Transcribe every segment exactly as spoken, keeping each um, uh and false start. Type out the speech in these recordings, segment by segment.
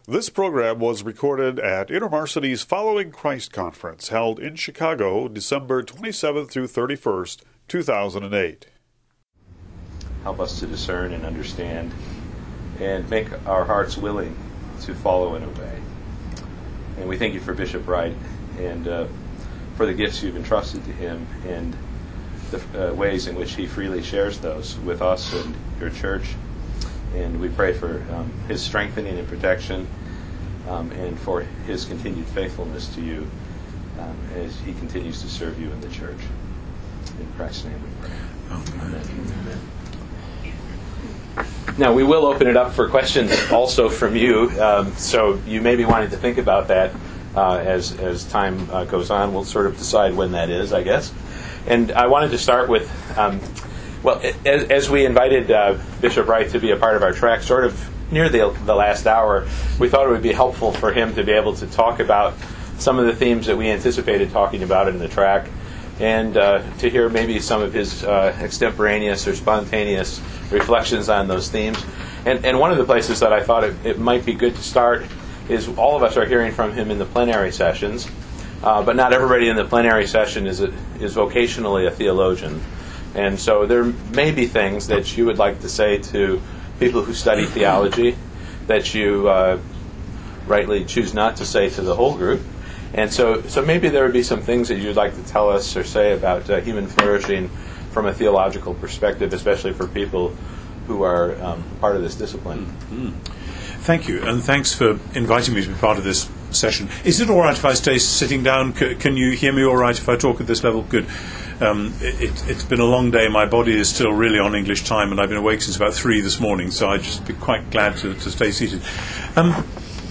This program was recorded at InterVarsity's Following Christ Conference, held in Chicago, December twenty-seventh through thirty-first, two thousand eight. Help us to discern and understand and make our hearts willing to follow and obey. And we thank you for Bishop Wright and uh, for the gifts you've entrusted to him and the uh, ways in which he freely shares those with us and your church. And we pray for um, his strengthening and protection um, and for his continued faithfulness to you um, as he continues to serve you in the church. In Christ's name we pray. Amen. Amen. Now, we will open it up for questions also from you, um, so you may be wanting to think about that uh, as, as time uh, goes on. We'll sort of decide when that is, I guess. And I wanted to start with... Um, Well, as, as we invited uh, Bishop Wright to be a part of our track, sort of near the, the last hour, we thought it would be helpful for him to be able to talk about some of the themes that we anticipated talking about in the track, and uh, to hear maybe some of his uh, extemporaneous or spontaneous reflections on those themes. And, and one of the places that I thought it, it might be good to start is all of us are hearing from him in the plenary sessions, uh, but not everybody in the plenary session is a, is vocationally a theologian. And so there may be things that you would like to say to people who study theology that you uh, rightly choose not to say to the whole group. And so so maybe there would be some things that you'd like to tell us or say about uh, human flourishing from a theological perspective, especially for people who are um, part of this discipline. Mm-hmm. Thank you, and thanks for inviting me to be part of this session. Is it all right if I stay sitting down? C- can you hear me all right if I talk at this level? Good. Um, it, it's been a long day. My body is still really on English time, and I've been awake since about three this morning, so I'd just be quite glad to, to stay seated. Um,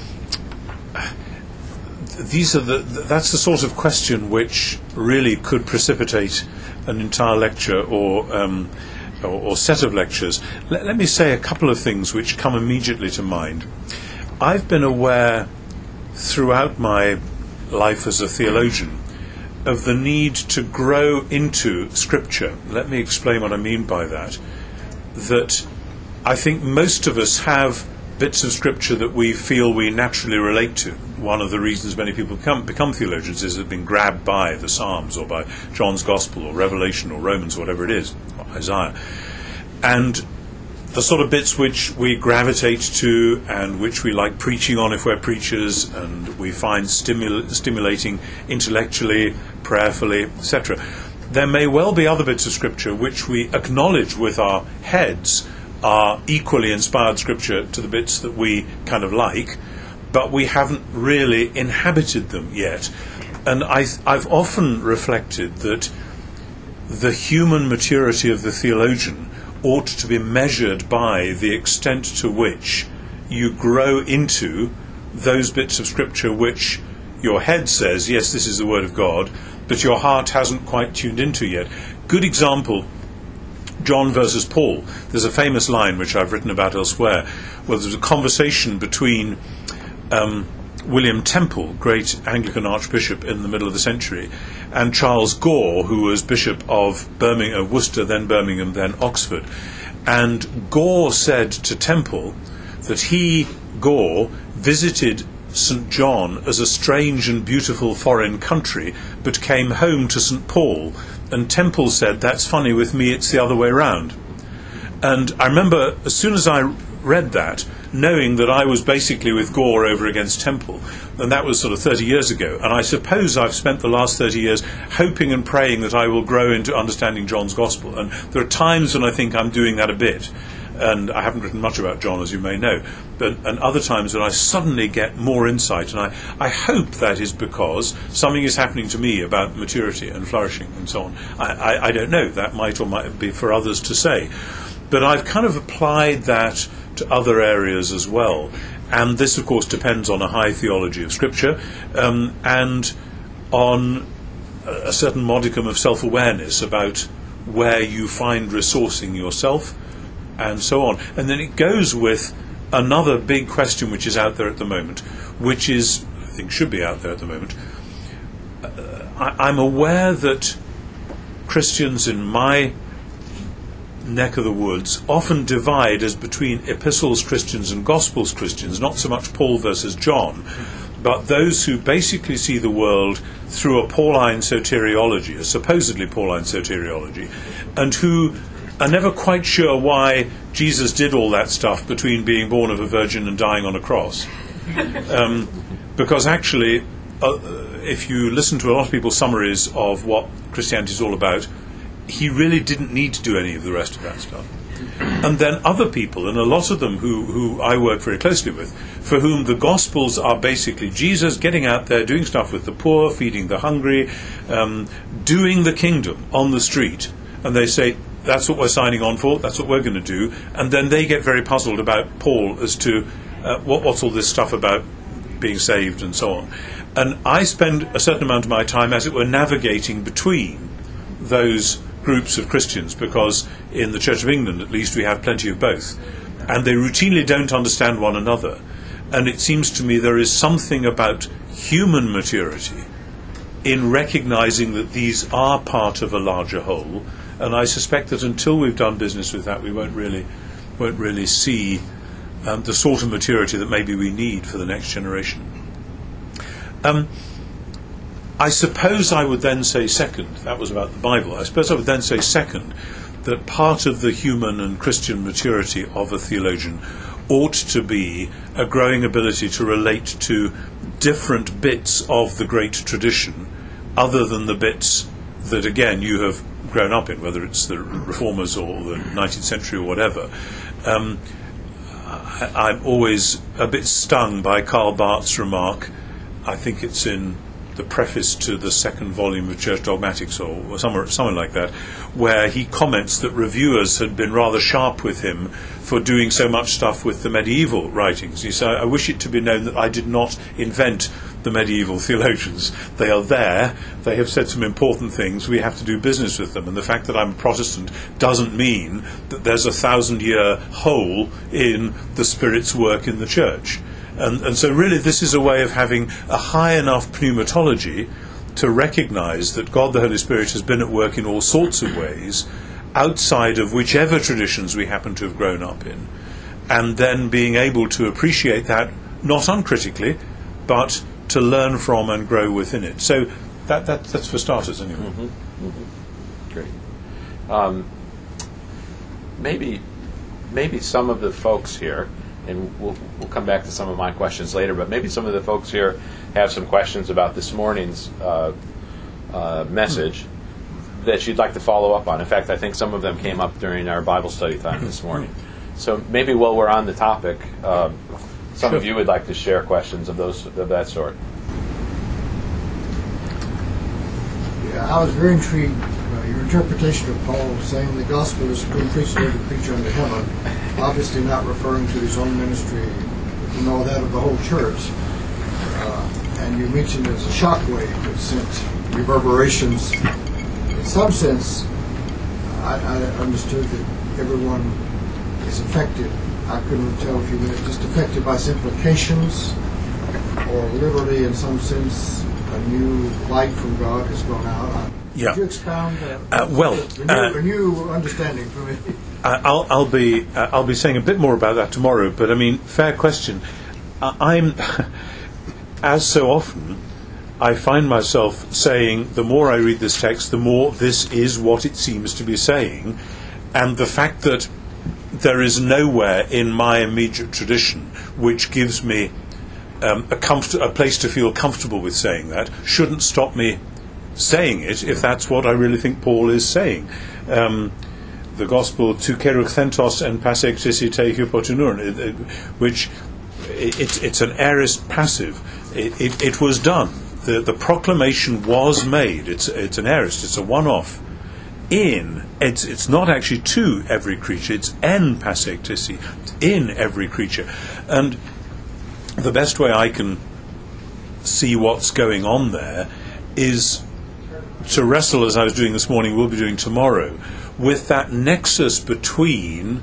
these are the, that's the sort of question which really could precipitate an entire lecture or um, or, or set of lectures. Let, let me say a couple of things which come immediately to mind. I've been aware throughout my life as a theologian of the need to grow into Scripture. Let me explain what I mean by that. That I think most of us have bits of Scripture that we feel we naturally relate to. One of the reasons many people become, become theologians is they've been grabbed by the Psalms or by John's Gospel or Revelation or Romans, whatever it is, or Isaiah. And the sort of bits which we gravitate to and which we like preaching on if we're preachers and we find stimul- stimulating intellectually, prayerfully, et cetera. There may well be other bits of Scripture which we acknowledge with our heads are equally inspired Scripture to the bits that we kind of like, but we haven't really inhabited them yet. And I, I've often reflected that the human maturity of the theologian ought to be measured by the extent to which you grow into those bits of Scripture which your head says, yes, this is the Word of God, but your heart hasn't quite tuned into yet. Good example, John versus Paul. There's a famous line which I've written about elsewhere, where there's a conversation between um, William Temple, great Anglican archbishop in the middle of the century, and Charles Gore, who was Bishop of Birmingham, of Worcester, then Birmingham, then Oxford. And Gore said to Temple that he, Gore, visited Saint John as a strange and beautiful foreign country, but came home to Saint Paul. And Temple said, that's funny, with me it's the other way round. And I remember as soon as I read that, knowing that I was basically with Gore over against Temple, and that was sort of thirty years ago. And I suppose I've spent the last thirty years hoping and praying that I will grow into understanding John's Gospel. And there are times when I think I'm doing that a bit, and I haven't written much about John, as you may know, but, and other times when I suddenly get more insight, and I, I hope that is because something is happening to me about maturity and flourishing and so on. I, I, I don't know, that might or might be for others to say. But I've kind of applied that to other areas as well. And this, of course, depends on a high theology of Scripture um, and on a certain modicum of self-awareness about where you find resourcing yourself and so on. And then it goes with another big question which is out there at the moment, which is, I think should be out there at the moment. Uh, I, I'm aware that Christians in my neck of the woods often divide as between epistles Christians and gospels Christians, not so much Paul versus John, but those who basically see the world through a Pauline soteriology, a supposedly Pauline soteriology, and who are never quite sure why Jesus did all that stuff between being born of a virgin and dying on a cross. Um, because actually, uh, if you listen to a lot of people's summaries of what Christianity is all about, he really didn't need to do any of the rest of that stuff. And then other people, and a lot of them who, who I work very closely with, for whom the Gospels are basically Jesus getting out there, doing stuff with the poor, feeding the hungry, um, doing the kingdom on the street. And they say, that's what we're signing on for, that's what we're going to do. And then they get very puzzled about Paul as to uh, what, what's all this stuff about being saved and so on. And I spend a certain amount of my time, as it were, navigating between those groups of Christians, because in the Church of England at least we have plenty of both, and they routinely don't understand one another. And it seems to me there is something about human maturity in recognizing that these are part of a larger whole, and I suspect that until we've done business with that, we won't really won't really see um, the sort of maturity that maybe we need for the next generation. Um, I suppose I would then say second, that was about the Bible, I suppose I would then say second, that part of the human and Christian maturity of a theologian ought to be a growing ability to relate to different bits of the great tradition, other than the bits that, again, you have grown up in, whether it's the Reformers or the nineteenth century or whatever. Um, I, I'm always a bit stung by Karl Barth's remark, I think it's in the preface to the second volume of Church Dogmatics, or, or somewhere, something like that, where he comments that reviewers had been rather sharp with him for doing so much stuff with the medieval writings. He said, I wish it to be known that I did not invent the medieval theologians. They are there, they have said some important things, we have to do business with them, and the fact that I'm a Protestant doesn't mean that there's a thousand-year hole in the Spirit's work in the Church. And, and so really this is a way of having a high enough pneumatology to recognize that God the Holy Spirit has been at work in all sorts of ways outside of whichever traditions we happen to have grown up in, and then being able to appreciate that, not uncritically, but to learn from and grow within it. So that, that that's for starters anyway. Mm-hmm. Mm-hmm. Great. Um, maybe maybe some of the folks here, and we'll, we'll come back to some of my questions later, but maybe some of the folks here have some questions about this morning's uh, uh, message mm-hmm. that you'd like to follow up on. In fact, I think some of them came up during our Bible study time this morning. So maybe while we're on the topic, um, some sure. of you would like to share questions of those of that sort. Yeah, I was very intrigued by your interpretation of Paul saying the gospel is to preach to every creature under heaven, obviously not referring to his own ministry, nor that of the whole church. Uh, and you mentioned it as a shockwave that sent reverberations. In some sense, I, I understood that everyone is affected. I couldn't tell if you meant just affected by its implications, or literally, in some sense, a new light from God has gone out. Yeah. Could you expound uh, uh, well, a, new, uh, a new understanding for me? I'll, I'll be uh, I'll be saying a bit more about that tomorrow. But I mean, fair question. Uh, I'm as so often, I find myself saying, the more I read this text, the more this is what it seems to be saying, and the fact that there is nowhere in my immediate tradition which gives me um, a, comfort- a place to feel comfortable with saying that, shouldn't stop me saying it if that's what I really think Paul is saying. Um, the gospel tu kerukhentos en pasectisi te hypotenuron, which it, it's, it's an aorist passive. It, it, it was done. The, the proclamation was made. It's, it's an aorist. It's a one-off. In, it's it's not actually to every creature, it's en pasectisi, in every creature. And the best way I can see what's going on there is to wrestle, as I was doing this morning, we'll be doing tomorrow, with that nexus between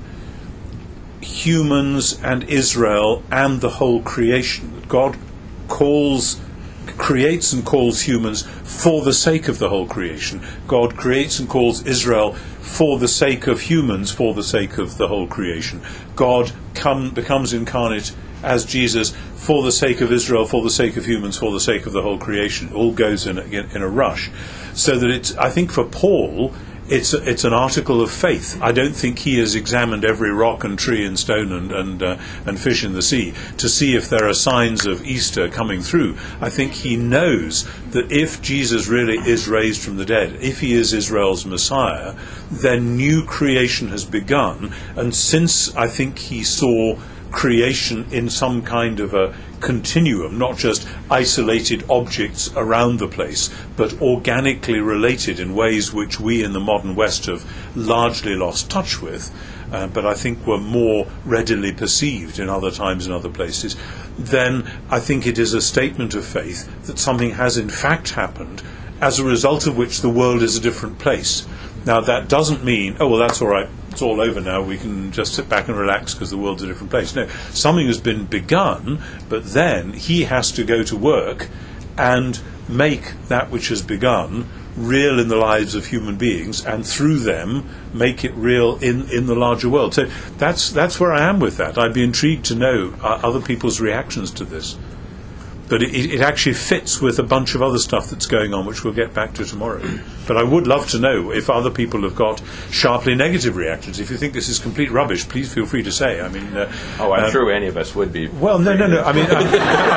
humans and Israel and the whole creation. God calls creates and calls humans for the sake of the whole creation. God creates and calls Israel for the sake of humans, for the sake of the whole creation. God come, becomes incarnate as Jesus for the sake of Israel, for the sake of humans, for the sake of the whole creation. It all goes in a, in a rush. So that it's, I think for Paul, it's a, it's an article of faith. I don't think he has examined every rock and tree and stone and and, uh, and fish in the sea to see if there are signs of Easter coming through. I think he knows that if Jesus really is raised from the dead, if he is Israel's Messiah, then new creation has begun. And since I think he saw creation in some kind of a continuum, not just isolated objects around the place, but organically related in ways which we in the modern West have largely lost touch with, uh, but I think were more readily perceived in other times and other places, then I think it is a statement of faith that something has in fact happened, as a result of which the world is a different place. Now, that doesn't mean, oh, well, that's all right, it's all over now, we can just sit back and relax because the world's a different place. No, something has been begun, but then he has to go to work and make that which has begun real in the lives of human beings, and through them make it real in, in the larger world. So that's that's where I am with that. I'd be intrigued to know uh, other people's reactions to this. But it, it actually fits with a bunch of other stuff that's going on, which we'll get back to tomorrow. But I would love to know if other people have got sharply negative reactions. If you think this is complete rubbish, please feel free to say. I mean, uh, oh, I'm um, sure any of us would be. Well, no, no, no. I mean, I'm,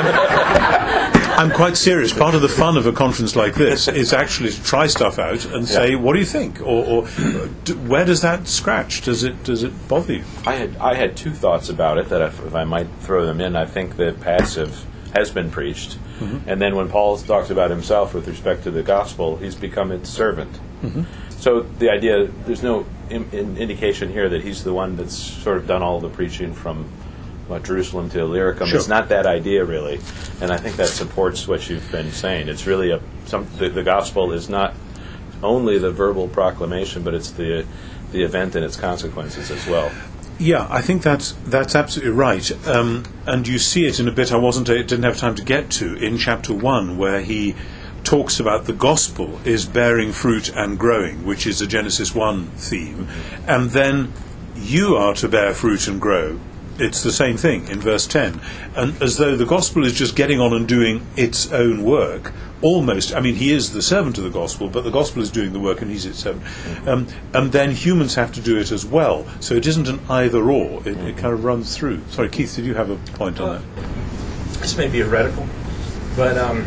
I'm, I'm quite serious. Part of the fun of a conference like this is actually to try stuff out and say, yeah. What do you think, or, or do, where does that scratch? Does it does it bother you? I had I had two thoughts about it that if, if I might throw them in. I think the passive has been preached, mm-hmm. and then when Paul talks about himself with respect to the gospel, he's become its servant. Mm-hmm. So the idea, there's no in, in indication here that he's the one that's sort of done all the preaching from what, Jerusalem to Illyricum. Sure. It's not that idea really, and I think that supports what you've been saying. It's really a some the, the gospel is not only the verbal proclamation, but it's the the event and its consequences as well. Yeah, I think that's that's absolutely right, um, and you see it in a bit I wasn't I didn't have time to get to in chapter one, where he talks about the gospel is bearing fruit and growing, which is a Genesis one theme, and then you are to bear fruit and grow. It's the same thing in verse ten, and as though the gospel is just getting on and doing its own work. Almost, I mean, he is the servant of the gospel, but the gospel is doing the work and he's its servant. Um, and then humans have to do it as well. So it isn't an either-or. It, it kind of runs through. Sorry, Keith, did you have a point on that? This may be heretical, but... Um,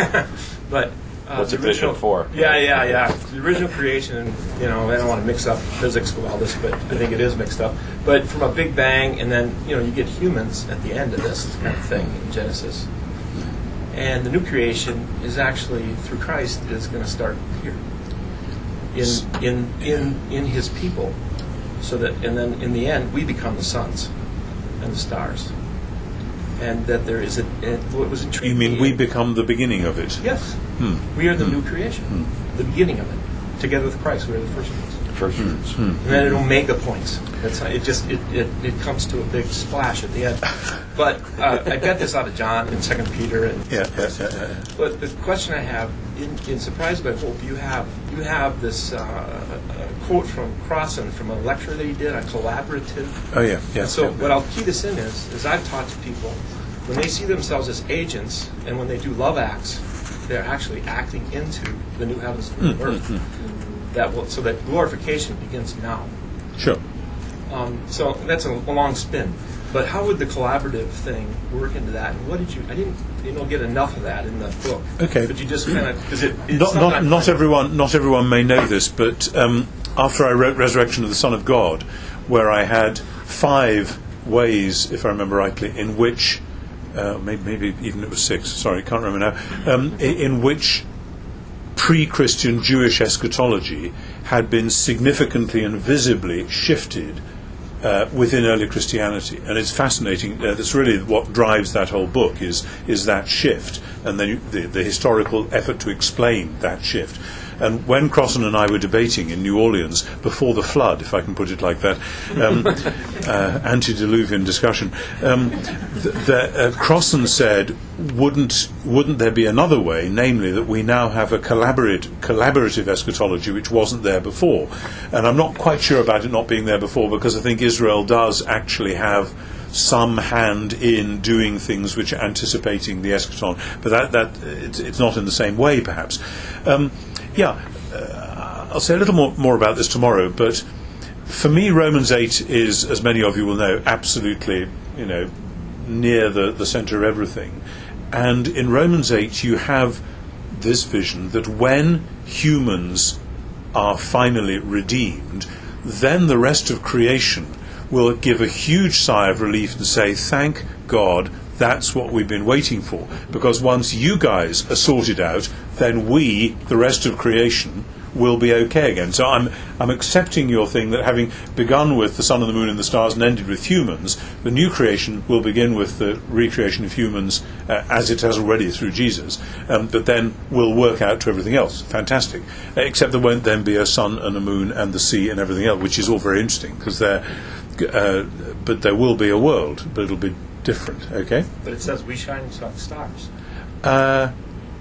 but uh, what's Ephesians four? Yeah, yeah, yeah. The original creation, you know, I don't want to mix up physics with all this, but I think it is mixed up. But from a big bang, and then, you know, you get humans at the end of this kind of thing in Genesis. And the new creation is actually, through Christ, is going to start here, in in in in His people, so that, and then in the end, we become the suns and the stars, and that there is a. What was intriguing. You mean we become the beginning of it? Yes, hmm. we are the hmm. new creation, hmm. the beginning of it. Together with Christ, we are the first ones. First fruits. Hmm. And then it omega points. That's how it just it, it, it comes to a big splash at the end. But uh, I got this out of John and Second Peter. And yeah, yeah, yeah, yeah. But the question I have in, in Surprised by Hope, you have you have this uh, uh, quote from Crossan from a lecture that he did on collaborative. Oh yeah, yeah. And so yeah. what I'll key this in is, is I've taught to people when they see themselves as agents and when they do love acts, they're actually acting into the new heavens and the new earth. Mm-hmm. That will, so that glorification begins now. Sure. Um, so that's a, a long spin. But how would the collaborative thing work into that? And what did you? I didn't, you know, get enough of that in the book. Okay. But you just kind of because it. It's not not, not, not everyone not everyone may know this, but um, after I wrote Resurrection of the Son of God, where I had five ways, if I remember rightly, in which uh, maybe, maybe even it was six. Sorry, I can't remember now. Um, in, in which pre-Christian Jewish eschatology had been significantly and visibly shifted uh, within early Christianity, and it's fascinating. Uh, that's really what drives that whole book is is that shift, and then the, the historical effort to explain that shift. And when Crossan and I were debating in New Orleans before the flood, if I can put it like that, um, uh, antediluvian discussion, um, th- the, uh, Crossan said, wouldn't wouldn't there be another way, namely that we now have a collaborate, collaborative eschatology which wasn't there before? And I'm not quite sure about it not being there before, because I think Israel does actually have some hand in doing things which are anticipating the eschaton, but that, that it's, it's not in the same way, perhaps. Um, yeah, uh, I'll say a little more, more about this tomorrow, but for me, Romans eight is, as many of you will know, absolutely, you know, near the, the centre of everything. And in Romans eight, you have this vision that when humans are finally redeemed, then the rest of creation will give a huge sigh of relief and say, thank God, that's what we've been waiting for. Because once you guys are sorted out, then we, the rest of creation, will be okay again. So I'm I'm accepting your thing that having begun with the sun and the moon and the stars and ended with humans, the new creation will begin with the recreation of humans uh, as it has already through Jesus, um, but then will work out to everything else. Fantastic. Uh, except there won't then be a sun and a moon and the sea and everything else, which is all very interesting, because they're Uh, but there will be a world, but it'll be different, okay? But it says we shine like stars. Uh,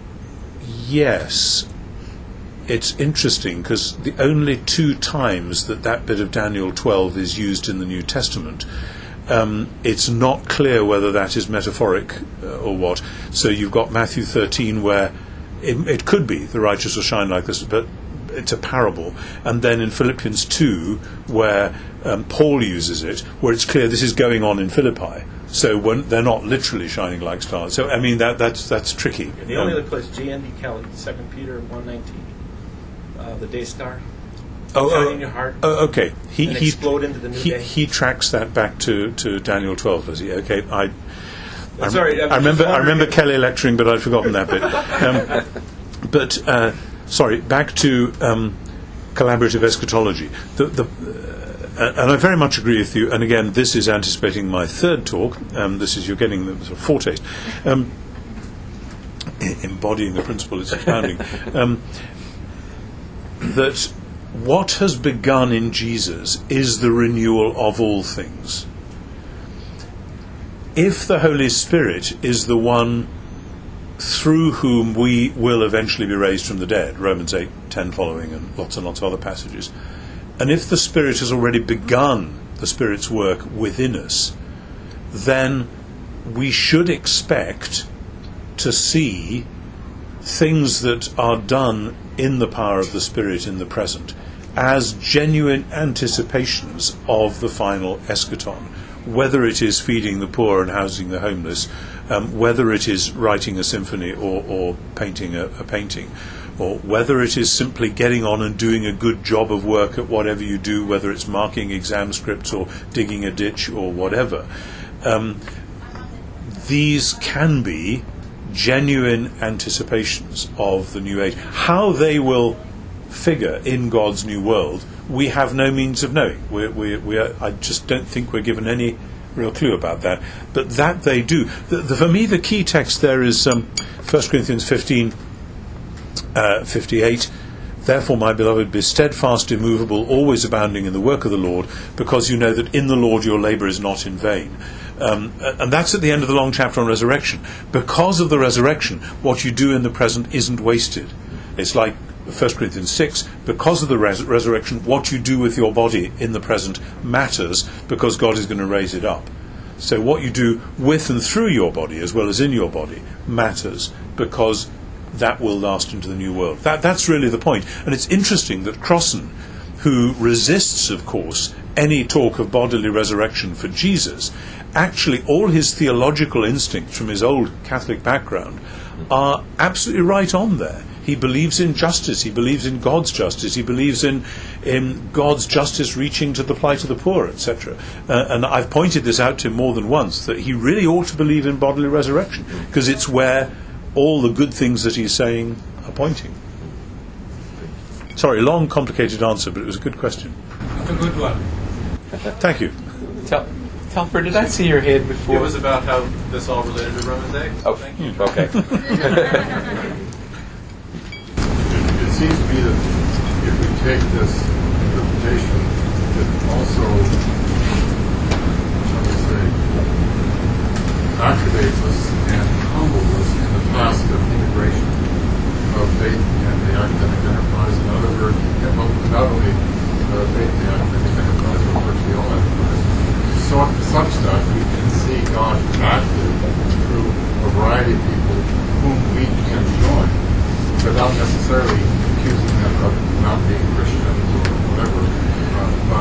yes. It's interesting, because the only two times that that bit of Daniel twelve is used in the New Testament, um, it's not clear whether that is metaphoric uh, or what. So you've got Matthew thirteen, where it, it could be the righteous will shine like this, but it's a parable. And then in Philippians two, where um, Paul uses it, where it's clear this is going on in Philippi. So when they're not literally shining like stars. So I mean that that's that's tricky. And the only um, other place, J N D Kelly, Second Peter one nineteen, uh, the day star. Oh, shine oh, in your heart. Oh, okay. He and he explode into the new he, day. he tracks that back to, to Daniel twelve, does he? Okay, I. I, Sorry, I remember. I remember Kelly lecturing, but I'd forgotten that bit. Um, but uh, sorry, back to um, collaborative eschatology. The, the, uh, and I very much agree with you. And again, this is anticipating my third talk. Um, this is you're getting the sort of foretaste. Um, embodying the principle is expounding. Um, that what has begun in Jesus is the renewal of all things. If the Holy Spirit is the one through whom we will eventually be raised from the dead, Romans eight, ten following, and lots and lots of other passages, and if the Spirit has already begun the Spirit's work within us, then we should expect to see things that are done in the power of the Spirit in the present as genuine anticipations of the final eschaton, whether it is feeding the poor and housing the homeless, um, whether it is writing a symphony or, or painting a, a painting, or whether it is simply getting on and doing a good job of work at whatever you do, whether it's marking exam scripts or digging a ditch or whatever. Um, these can be genuine anticipations of the new age. How they will figure in God's new world, we have no means of knowing. We, we, we are, I just don't think we're given any real clue about that. But that they do. The, the, for me, the key text there is um, First Corinthians fifteen, uh, fifty-eight. Therefore, my beloved, be steadfast, immovable, always abounding in the work of the Lord, because you know that in the Lord your labour is not in vain. Um, and that's at the end of the long chapter on resurrection. Because of the resurrection, what you do in the present isn't wasted. It's like First Corinthians six, because of the res- resurrection, what you do with your body in the present matters, because God is going to raise it up. So what you do with and through your body, as well as in your body, matters, because that will last into the new world. That, that's really the point. And it's interesting that Crossan, who resists, of course, any talk of bodily resurrection for Jesus, actually all his theological instincts from his old Catholic background are absolutely right on there. He believes in justice, he believes in God's justice, he believes in, in God's justice reaching to the plight of the poor, et cetera. Uh, and I've pointed this out to him more than once, that he really ought to believe in bodily resurrection, because it's where all the good things that he's saying are pointing. Sorry, long, complicated answer, but it was a good question. A good one. Thank you. Tell, Telfer, did I see your head before? It was about how this all related to Romans eight. Oh, thank you. Okay. It's seems to me that if we take this interpretation, it also, shall we say, activates us and humbles us in the task of integration of faith and the academic enterprise. In other words, not only uh, faith in the academic enterprise, but virtually all enterprise, so, such that we can see God active through a variety of people whom we can join, without necessarily accusing them of not being Christians or whatever, uh, but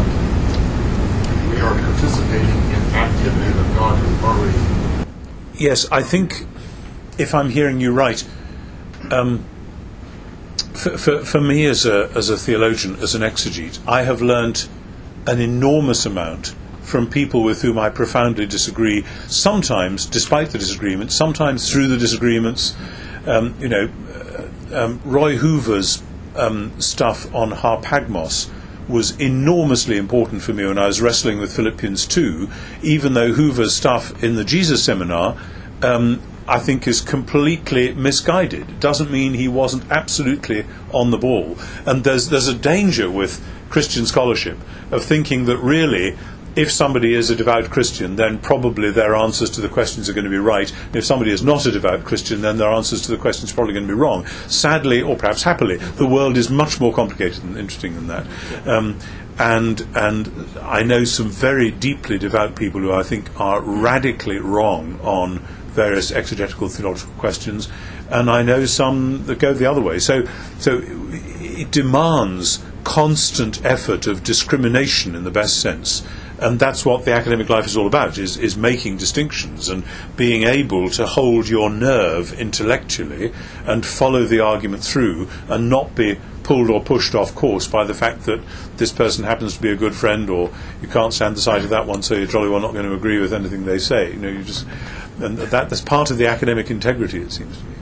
we are participating in activity that God has already. Yes, I think, if I'm hearing you right, um, for, for, for me as a, as a theologian, as an exegete, I have learnt an enormous amount from people with whom I profoundly disagree, sometimes despite the disagreement, sometimes through the disagreements. Um, you know, uh, um, Roy Hoover's um, stuff on Harpagmos was enormously important for me when I was wrestling with Philippians two, even though Hoover's stuff in the Jesus Seminar um, I think is completely misguided. It doesn't mean he wasn't absolutely on the ball. And there's there's a danger with Christian scholarship of thinking that really, if somebody is a devout Christian, then probably their answers to the questions are going to be right. And if somebody is not a devout Christian, then their answers to the questions are probably going to be wrong. Sadly, or perhaps happily, the world is much more complicated and interesting than that. Um, and and I know some very deeply devout people who I think are radically wrong on various exegetical theological questions, and I know some that go the other way. So, so it demands constant effort of discrimination in the best sense. And that's what the academic life is all about, is, is making distinctions and being able to hold your nerve intellectually and follow the argument through and not be pulled or pushed off course by the fact that this person happens to be a good friend, or you can't stand the sight of that one, so you're jolly well not going to agree with anything they say. You know, you just, and that, that's part of the academic integrity, it seems to me.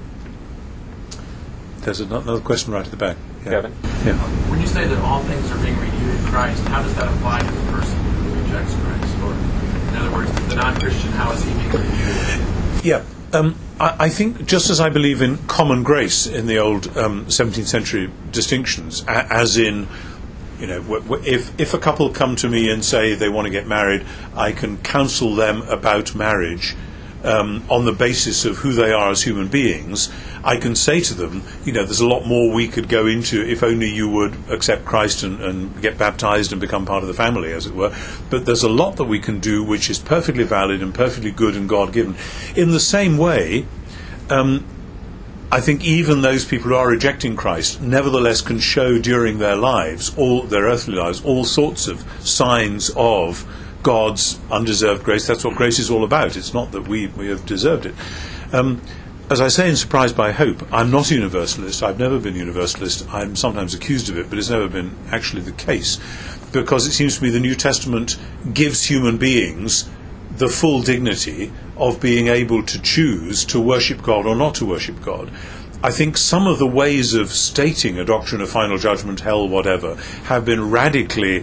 There's another question right at the back. Yeah. Kevin? Yeah. When you say that all things are being renewed in Christ, how does that apply to the person who rejects Christ? Or, in other words, the non-Christian, how is he being renewed? Yeah. Um, I, I think, just as I believe in common grace in the old um, seventeenth century distinctions, a, as in, you know, w- w- if if a couple come to me and say they want to get married, I can counsel them about marriage um, on the basis of who they are as human beings. I can say to them, you know, there's a lot more we could go into if only you would accept Christ and, and get baptized and become part of the family, as it were. But there's a lot that we can do which is perfectly valid and perfectly good and God-given. In the same way, um, I think even those people who are rejecting Christ nevertheless can show during their lives, all their earthly lives, all sorts of signs of God's undeserved grace. That's what grace is all about. It's not that we, we have deserved it. Um, As I say in Surprised by Hope, I'm not a universalist. I've never been a universalist. I'm sometimes accused of it, but it's never been actually the case. Because it seems to me the New Testament gives human beings the full dignity of being able to choose to worship God or not to worship God. I think some of the ways of stating a doctrine of final judgment, hell, whatever, have been radically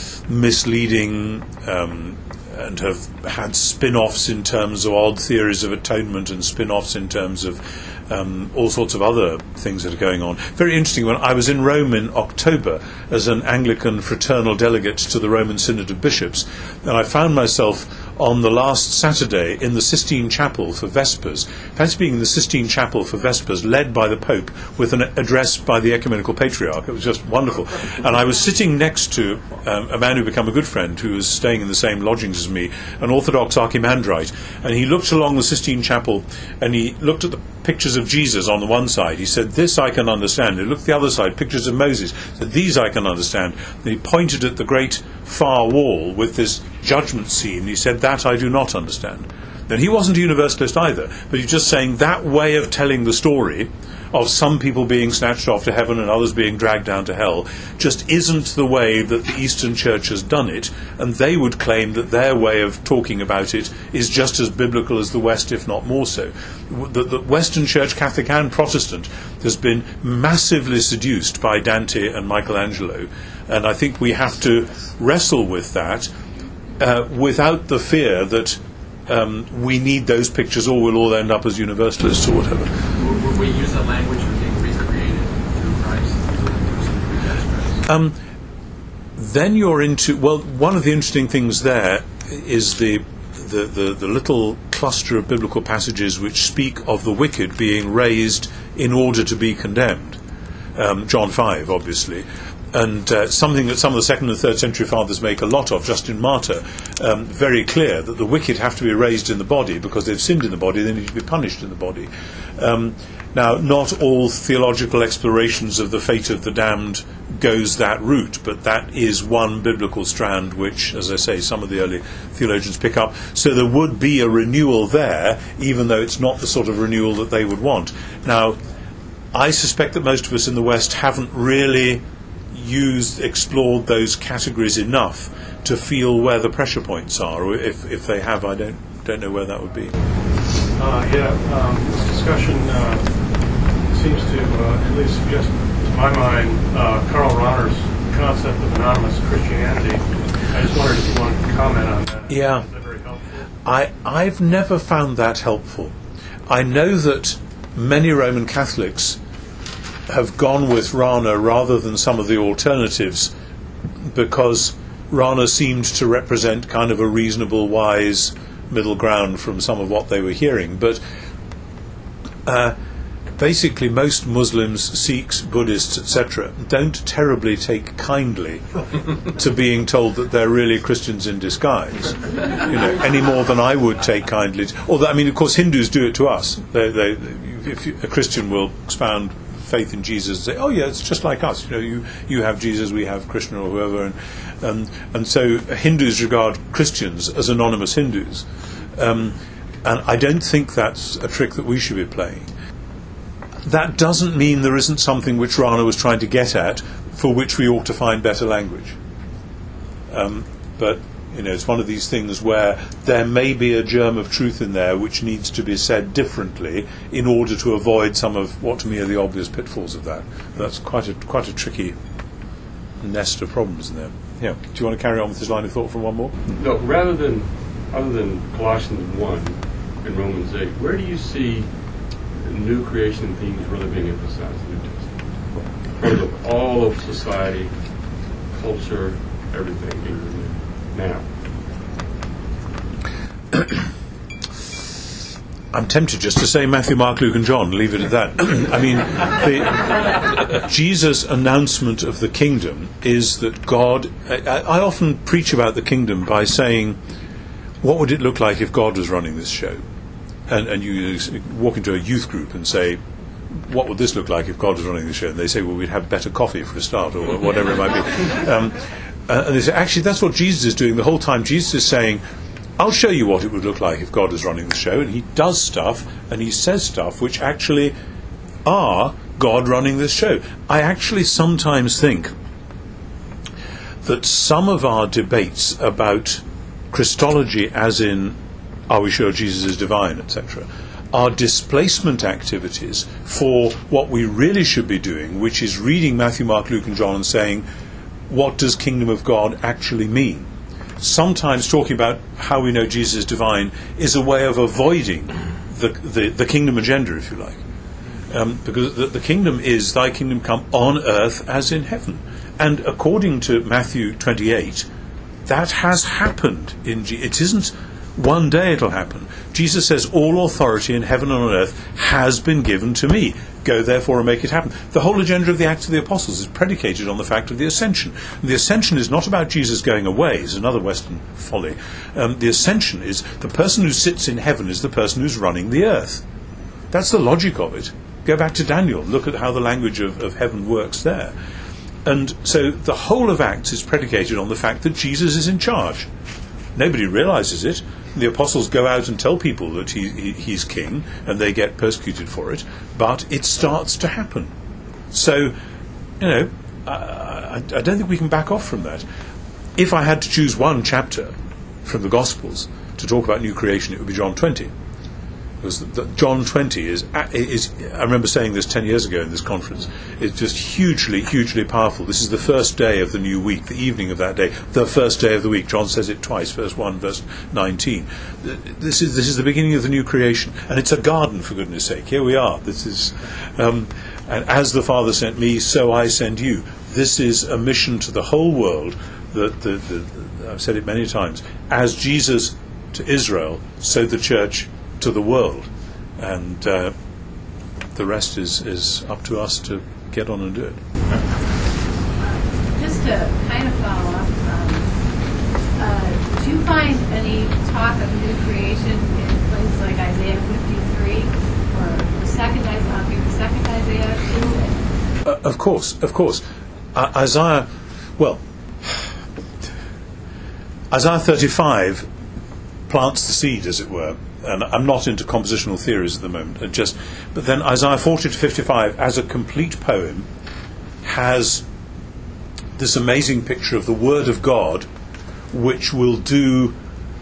misleading, um, and have had spin-offs in terms of odd theories of atonement and spin-offs in terms of um, all sorts of other things that are going on. Very interesting, when I was in Rome in October as an Anglican fraternal delegate to the Roman Synod of Bishops, and I found myself on the last Saturday in the Sistine Chapel for Vespers. Fancy being in the Sistine Chapel for Vespers, led by the Pope, with an address by the Ecumenical Patriarch. It was just wonderful. And I was sitting next to um, a man who became a good friend, who was staying in the same lodgings as me, an Orthodox Archimandrite, and he looked along the Sistine Chapel and he looked at the pictures of Jesus on the one side. He said, "This I can understand." He looked at the other side, pictures of Moses. He said, "These I can understand." And he pointed at the great far wall with this judgment scene. He said, "That I do not understand." Then he wasn't a universalist either, but he's just saying that way of telling the story of some people being snatched off to heaven and others being dragged down to hell just isn't the way that the Eastern Church has done it, and they would claim that their way of talking about it is just as biblical as the West, if not more so. The, the Western Church, Catholic and Protestant, has been massively seduced by Dante and Michelangelo, and I think we have to wrestle with that uh, without the fear that um, we need those pictures or we'll all end up as universalists or whatever. We use that language of being recreated through Christ is a person who rejects Christ? Um, then you're into, well, one of the interesting things there is the, the, the, the little cluster of biblical passages which speak of the wicked being raised in order to be condemned. Um, John five, obviously. And uh, something that some of the second and third century fathers make a lot of, Justin Martyr, um, very clear that the wicked have to be raised in the body because they've sinned in the body, they need to be punished in the body. Um, now, not all theological explorations of the fate of the damned goes that route, but that is one biblical strand which, as I say, some of the early theologians pick up. So there would be a renewal there, even though it's not the sort of renewal that they would want. Now, I suspect that most of us in the West haven't really used, explored those categories enough to feel where the pressure points are, or if, if they have, I don't don't know where that would be. Uh, yeah, um, this discussion uh, seems to uh, at least suggest, to my mind, uh, Karl Rahner's concept of anonymous Christianity. I just wondered if you wanted to comment on that. Yeah. Is that very helpful? I, I've never found that helpful. I know that many Roman Catholics have gone with Rahner rather than some of the alternatives because Rahner seemed to represent kind of a reasonable, wise middle ground from some of what they were hearing. But uh, basically most Muslims, Sikhs, Buddhists, et cetera don't terribly take kindly to being told that they're really Christians in disguise, you know, any more than I would take kindly to, although, I mean, of course, Hindus do it to us. They, they, if you, a Christian will expound faith in Jesus and say, oh yeah, it's just like us, you know, you, you have Jesus, we have Krishna or whoever, and um, and so Hindus regard Christians as anonymous Hindus, um, and I don't think that's a trick that we should be playing. That doesn't mean there isn't something which Rahner was trying to get at, for which we ought to find better language. Um, but you know, it's one of these things where there may be a germ of truth in there which needs to be said differently in order to avoid some of what to me are the obvious pitfalls of that. That's quite a quite a tricky nest of problems in there. Yeah. Do you want to carry on with this line of thought for one more? No, rather than other than Colossians one and Romans eight, where do you see new creation themes really being emphasized in the New Testament? In terms of all of society, culture, everything being renewed now. I'm tempted just to say Matthew, Mark, Luke and John, leave it at that. I mean, the, Jesus' announcement of the kingdom is that God, I, I often preach about the kingdom by saying, what would it look like if God was running this show? And, and you walk into a youth group and say, what would this look like if God was running the show? And they say, well, we'd have better coffee for a start, or whatever it might be. Um, uh, and they say, actually, that's what Jesus is doing the whole time. Jesus is saying, I'll show you what it would look like if God was running the show. And he does stuff, and he says stuff which actually are God running this show. I actually sometimes think that some of our debates about Christology, as in, are we sure Jesus is divine, et cetera, are displacement activities for what we really should be doing, which is reading Matthew, Mark, Luke and John and saying, what does kingdom of God actually mean? Sometimes talking about how we know Jesus is divine is a way of avoiding the, the, the kingdom agenda, if you like. Um, because the, the kingdom is, thy kingdom come on earth as in heaven. And according to Matthew twenty-eight, that has happened. In G- it isn't one day it'll happen. Jesus says, all authority in heaven and on earth has been given to me. Go therefore and make it happen. The whole agenda of the Acts of the Apostles is predicated on the fact of the ascension. And the ascension is not about Jesus going away, is another Western folly. Um, the ascension is the person who sits in heaven is the person who's running the earth. That's the logic of it. Go back to Daniel. Look at how the language of, of heaven works there. And so the whole of Acts is predicated on the fact that Jesus is in charge. Nobody realizes it. The apostles go out and tell people that he, he, he's king, and they get persecuted for it, but it starts to happen. So, you know, I, I don't think we can back off from that. If I had to choose one chapter from the Gospels to talk about new creation, it would be John twenty. was that John twenty is, is, I remember saying this ten years ago in this conference, it's just hugely, hugely powerful. This is the first day of the new week, the evening of that day, the first day of the week. John says it twice, verse one, verse nineteen. This is this is the beginning of the new creation, and it's a garden, for goodness sake. Here we are. This is, um, and as the Father sent me, so I send you. This is a mission to the whole world. That the, the, the, I've said it many times. As Jesus to Israel, so the church to the world, and uh, the rest is, is up to us to get on and do it. Just to kind of follow up, um, uh, did you find any talk of new creation in places like Isaiah fifty-three or the second Isaiah, the second Isaiah two? Uh, of course, of course. Uh, Isaiah, well, Isaiah thirty-five plants the seed, as it were. And I'm not into compositional theories at the moment. Just, but then Isaiah forty to fifty-five, as a complete poem, has this amazing picture of the Word of God, which will do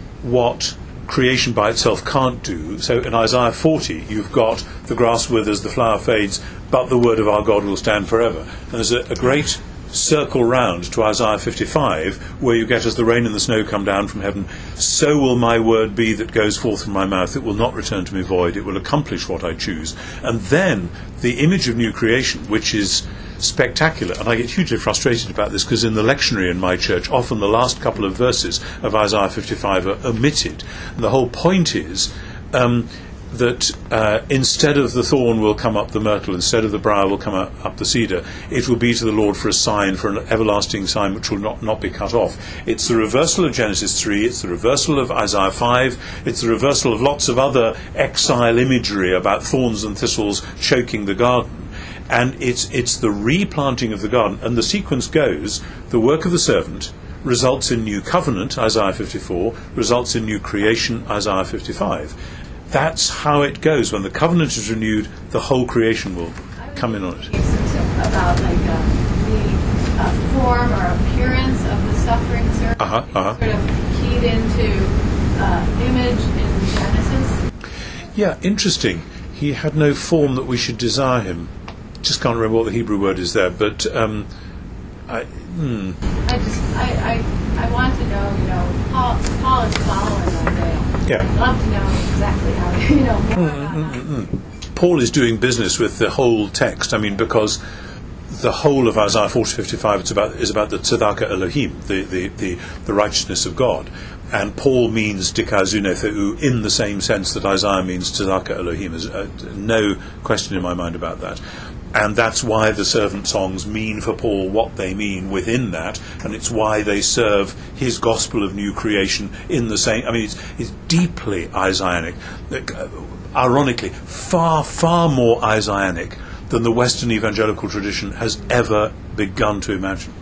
what creation by itself can't do. So in Isaiah forty, you've got the grass withers, the flower fades, but the Word of our God will stand forever. And there's a, a great circle round to Isaiah fifty-five, where you get, as the rain and the snow come down from heaven, so will my word be that goes forth from my mouth. It will not return to me void. It will accomplish what I choose. And then the image of new creation, which is spectacular, and I get hugely frustrated about this because in the lectionary in my church, often the last couple of verses of Isaiah fifty-five are omitted. And the whole point is um, that uh, instead of the thorn will come up the myrtle, instead of the briar will come up, up the cedar. It will be to the Lord for a sign, for an everlasting sign which will not, not be cut off. It's the reversal of Genesis three, it's the reversal of Isaiah five, it's the reversal of lots of other exile imagery about thorns and thistles choking the garden. And it's it's the replanting of the garden. And the sequence goes, the work of the servant results in new covenant, Isaiah fifty-four, results in new creation, Isaiah fifty-five. That's how it goes. When the covenant is renewed, the whole creation will come in on it. About like uh, the uh, form or appearance of the suffering servant, uh-huh, uh-huh. sort of keyed into uh, image in Genesis. Yeah, interesting. He had no form that we should desire him. Just can't remember what the Hebrew word is there, but um, I. Hmm. I just I, I I want to know. You know, Paul Paul is following Isaiah. Yeah. I'd love to know exactly how, you know, more about mm, that. Paul is doing business with the whole text. I mean, because the whole of Isaiah forty to fifty-five it's about, is about the tzedakah Elohim, the, the, the, the righteousness of God. And Paul means dikazune the'u in the same sense that Isaiah means tzedakah Elohim. There's uh, no question in my mind about that. And that's why the servant songs mean for Paul what they mean within that, and it's why they serve his gospel of new creation in the same. I mean, it's, it's deeply Isaianic, uh, ironically, far, far more Isaianic than the Western evangelical tradition has ever begun to imagine.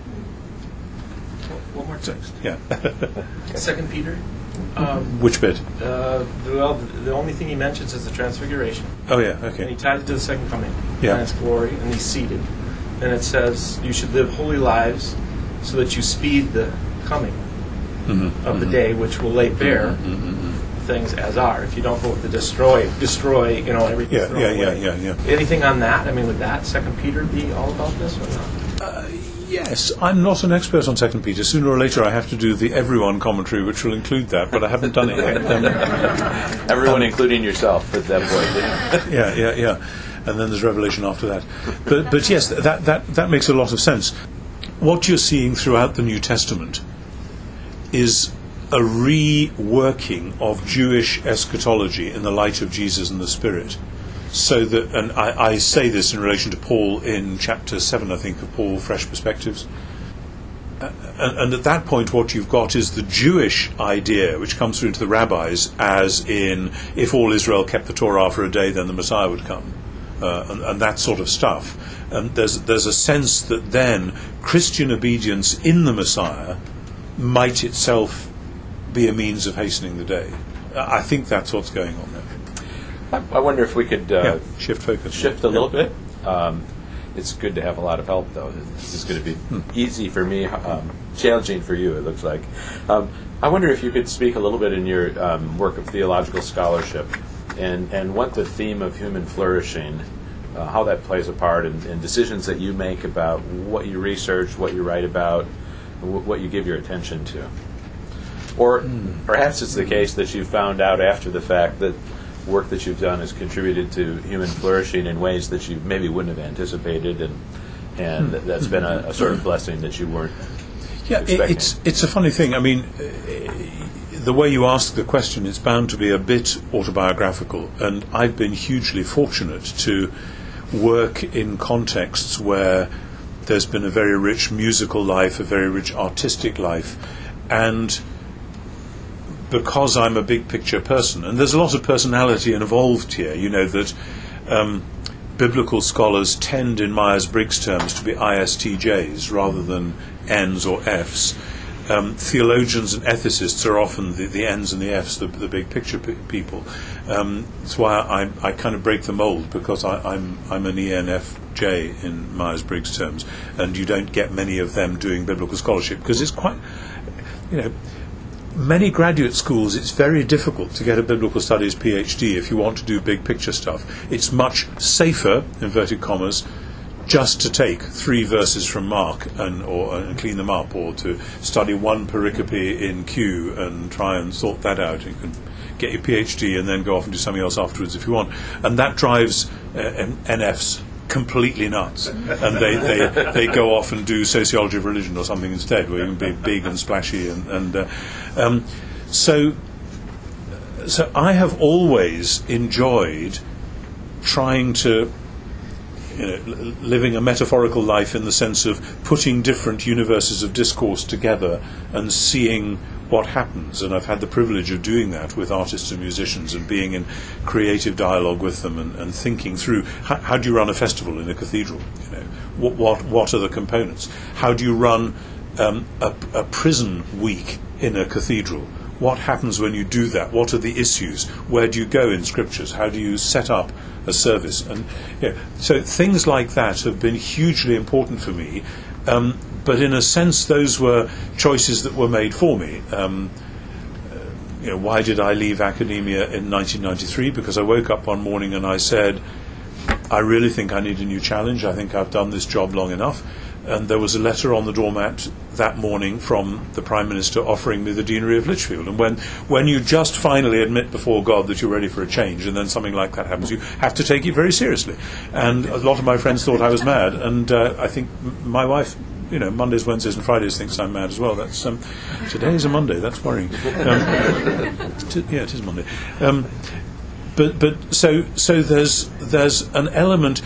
One more text. Yeah. Second Peter. Um, Which bit? Uh, well, the only thing he mentions is the transfiguration. Oh, yeah, And he okay. ties it to the second coming, Yeah. and its glory, and he's seated. And it says, you should live holy lives so that you speed the coming Mm-hmm. of mm-hmm. the day, which will lay bare Mm-hmm. things as are. If you don't go with the destroy, destroy, you know, everything. Yeah, yeah, yeah, yeah, yeah. Anything on that? I mean, would that Second Peter be all about this or not? Uh, yes, I'm not an expert on Second Peter. Sooner or later I have to do the Everyone commentary, which will include that, but I haven't done it yet. Um, Everyone, um, including yourself, at that point. yeah, yeah, yeah. And then there's Revelation after that. But, but yes, that, that, that makes a lot of sense. What you're seeing throughout the New Testament is a reworking of Jewish eschatology in the light of Jesus and the Spirit. So that, and I, I say this in relation to Paul in chapter seven, I think, of Paul, Fresh Perspectives. Uh, and, and at that point, what you've got is the Jewish idea, which comes through into the rabbis, as in, if all Israel kept the Torah for a day, then the Messiah would come, uh, and, and that sort of stuff. And there's there's a sense that then Christian obedience in the Messiah might itself be a means of hastening the day. I think that's what's going on there. I, I wonder if we could uh, yeah, shift focus. Shift a little bit. Um, it's good to have a lot of help, though. This is going to be hmm. easy for me, um, challenging for you, it looks like. Um, I wonder if you could speak a little bit in your um, work of theological scholarship and, and what the theme of human flourishing, uh, how that plays a part in, in decisions that you make about what you research, what you write about, wh- what you give your attention to. Or mm. perhaps it's the case that you found out after the fact that work that you've done has contributed to human flourishing in ways that you maybe wouldn't have anticipated, and and mm. that's been a, a sort of blessing that you weren't yeah, expecting. It's, it's a funny thing. I mean, the way you ask the question, it's bound to be a bit autobiographical, and I've been hugely fortunate to work in contexts where there's been a very rich musical life, a very rich artistic life, and because I'm a big picture person, and there's a lot of personality involved here, you know, that um, biblical scholars tend in Myers-Briggs terms to be I S T Js rather than N's or F's. Um, theologians and ethicists are often the, the N's and the F's, the, the big picture pe- people. Um, that's why I, I kind of break the mold, because I, I'm I'm an E N F J in Myers-Briggs terms, and you don't get many of them doing biblical scholarship, because it's quite, you know, many graduate schools, it's very difficult to get a biblical studies PhD if you want to do big picture stuff. It's much safer, inverted commas, just to take three verses from Mark and or and clean them up, or to study one pericope in Q and try and sort that out. You can get your PhD and then go off and do something else afterwards if you want. And that drives uh, N Fs completely nuts, and they, they, they go off and do sociology of religion or something instead, where you can be big and splashy, and, and uh, um, so so I have always enjoyed trying to, you know, l- living a metaphorical life in the sense of putting different universes of discourse together and seeing what happens, and I've had the privilege of doing that with artists and musicians and being in creative dialogue with them, and, and thinking through how, how do you run a festival in a cathedral, you know, what what, what are the components, how do you run um, a, a prison week in a cathedral, what happens when you do that, what are the issues, where do you go in scriptures, how do you set up a service, and you know, so things like that have been hugely important for me. Um, But in a sense, those were choices that were made for me. Um, uh, you know, why did I leave academia in nineteen ninety-three? Because I woke up one morning and I said, I really think I need a new challenge. I think I've done this job long enough. And there was a letter on the doormat that morning from the Prime Minister offering me the Deanery of Lichfield. And when, when you just finally admit before God that you're ready for a change, and then something like that happens, you have to take it very seriously. And a lot of my friends thought I was mad. And uh, I think m- my wife, you know, Mondays, Wednesdays and Fridays thinks I'm mad as well. That's um, today is a Monday. That's worrying. Um, t- yeah, it is Monday. Um, but but so so there's there's an element.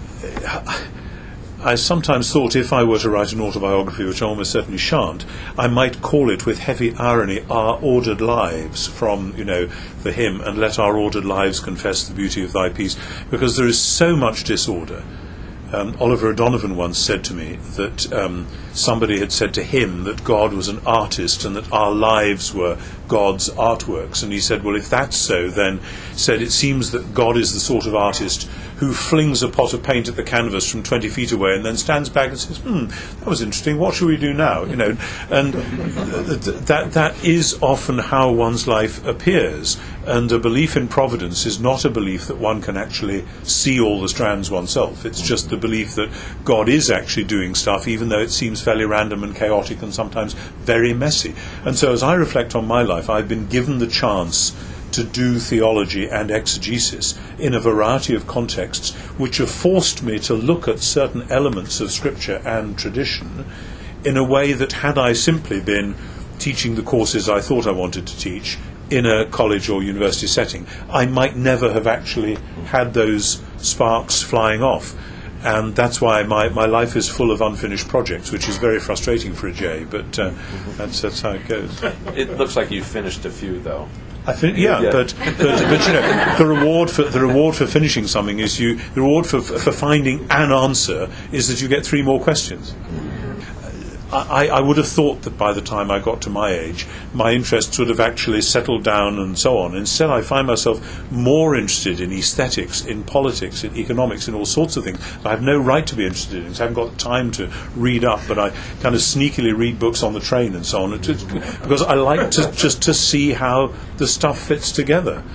I sometimes thought if I were to write an autobiography, which I almost certainly shan't, I might call it with heavy irony, Our Ordered Lives, from, you know, the hymn, and let our ordered lives confess the beauty of thy peace, because there is so much disorder. Um, Oliver O'Donovan once said to me that um, somebody had said to him that God was an artist and that our lives were God's artworks. And he said, well, if that's so, then said it seems that God is the sort of artist who flings a pot of paint at the canvas from twenty feet away and then stands back and says, hmm, that was interesting, what shall we do now? You know, and th- that that is often how one's life appears. And a belief in providence is not a belief that one can actually see all the strands oneself. It's just the belief that God is actually doing stuff, even though it seems fairly random and chaotic and sometimes very messy. And so as I reflect on my life, I've been given the chance to do theology and exegesis in a variety of contexts, which have forced me to look at certain elements of Scripture and tradition in a way that, had I simply been teaching the courses I thought I wanted to teach in a college or university setting, I might never have actually had those sparks flying off. And that's why my, my life is full of unfinished projects, which is very frustrating for a J, but uh, that's, that's how it goes. It looks like you've finished a few, though. I think, yeah, yeah. But, but but you know, the reward for the reward for finishing something is you. The reward for for finding an answer is that you get three more questions. I, I would have thought that by the time I got to my age, my interests would have actually settled down and so on. Instead, I find myself more interested in aesthetics, in politics, in economics, in all sorts of things I have no right to be interested in. So I haven't got time to read up, but I kind of sneakily read books on the train and so on, because I like to just to see how the stuff fits together.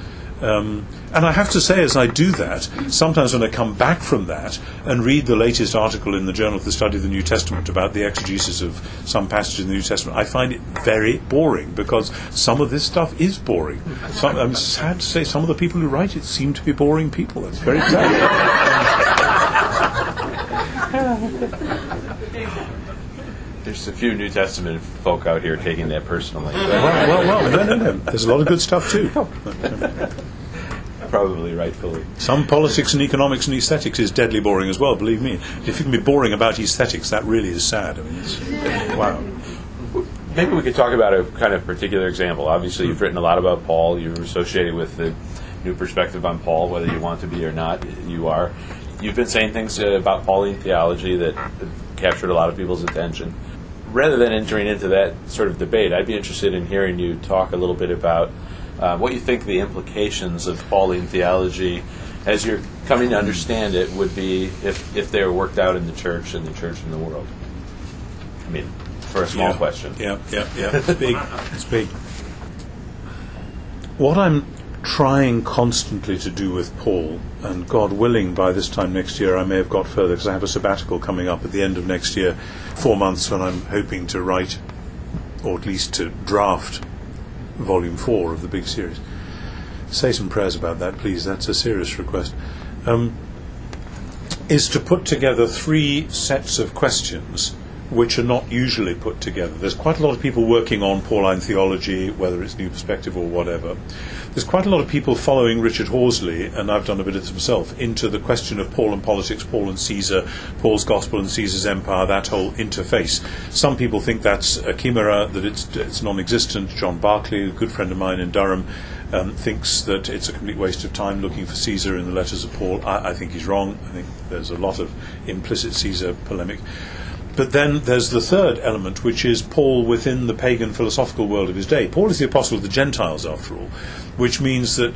Um, and I have to say, as I do that, sometimes when I come back from that and read the latest article in the Journal of the Study of the New Testament about the exegesis of some passages in the New Testament, I find it very boring, because some of this stuff is boring. Some, I'm sad to say some of the people who write it seem to be boring people. That's very sad. There's a few New Testament folk out here taking that personally. well, well, well, no, no, no. There's a lot of good stuff too. Probably rightfully. Some politics and economics and aesthetics is deadly boring as well, believe me. If you can be boring about aesthetics, that really is sad. I mean, it's, wow. Maybe we could talk about a kind of particular example. Obviously, you've written a lot about Paul. You're associated with the new perspective on Paul, whether you want to be or not, you are. You've been saying things uh, about Pauline theology that captured a lot of people's attention. Rather than entering into that sort of debate, I'd be interested in hearing you talk a little bit about uh, what you think the implications of Pauline theology, as you're coming to understand it, would be if, if they were worked out in the church and the church in the world. I mean, for a small yeah. question. Yeah, yeah, yeah. It's big. It's big. What I'm trying constantly to do with Paul, and God willing, by this time next year I may have got further, because I have a sabbatical coming up at the end of next year, four months when I'm hoping to write, or at least to draft, volume four of the big series. Say some prayers about that, please. That's a serious request. Um, is to put together three sets of questions which are not usually put together. There's quite a lot of people working on Pauline theology, whether it's New Perspective or whatever. There's quite a lot of people following Richard Horsley, and I've done a bit of this myself, into the question of Paul and politics, Paul and Caesar, Paul's gospel and Caesar's empire, that whole interface. Some people think that's a chimera, that it's, it's non-existent. John Barclay, a good friend of mine in Durham, um, thinks that it's a complete waste of time looking for Caesar in the letters of Paul. I, I think he's wrong. I think there's a lot of implicit Caesar polemic. But then there's the third element, which is Paul within the pagan philosophical world of his day. Paul is the apostle of the Gentiles, after all, which means that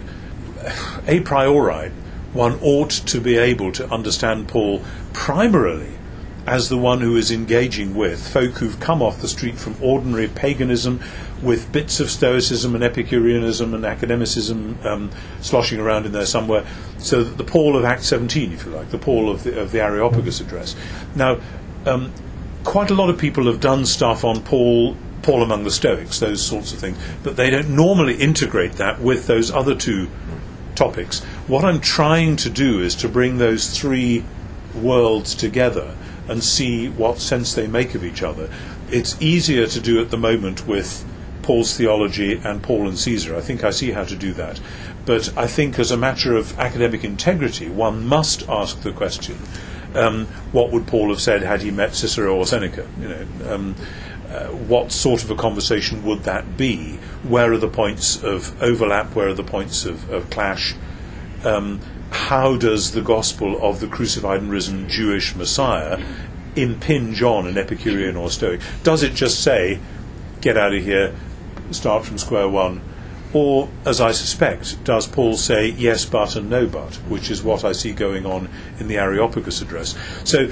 a priori one ought to be able to understand Paul primarily as the one who is engaging with folk who've come off the street from ordinary paganism with bits of Stoicism and Epicureanism and academicism um, sloshing around in there somewhere, so that the Paul of Acts seventeen, if you like, the Paul of the, of the Areopagus address. Now, um, quite a lot of people have done stuff on Paul, Paul among the Stoics, those sorts of things, but they don't normally integrate that with those other two topics. What I'm trying to do is to bring those three worlds together and see what sense they make of each other. It's easier to do at the moment with Paul's theology and Paul and Caesar. I think I see how to do that. But I think as a matter of academic integrity, one must ask the question, Um, what would Paul have said had he met Cicero or Seneca? You know, um, uh, what sort of a conversation would that be? Where are the points of overlap? Where are the points of, of clash? Um, how does the gospel of the crucified and risen Jewish Messiah impinge on an Epicurean or Stoic? Does it just say, get out of here, start from square one? Or, as I suspect, does Paul say yes but and no but, which is what I see going on in the Areopagus address. So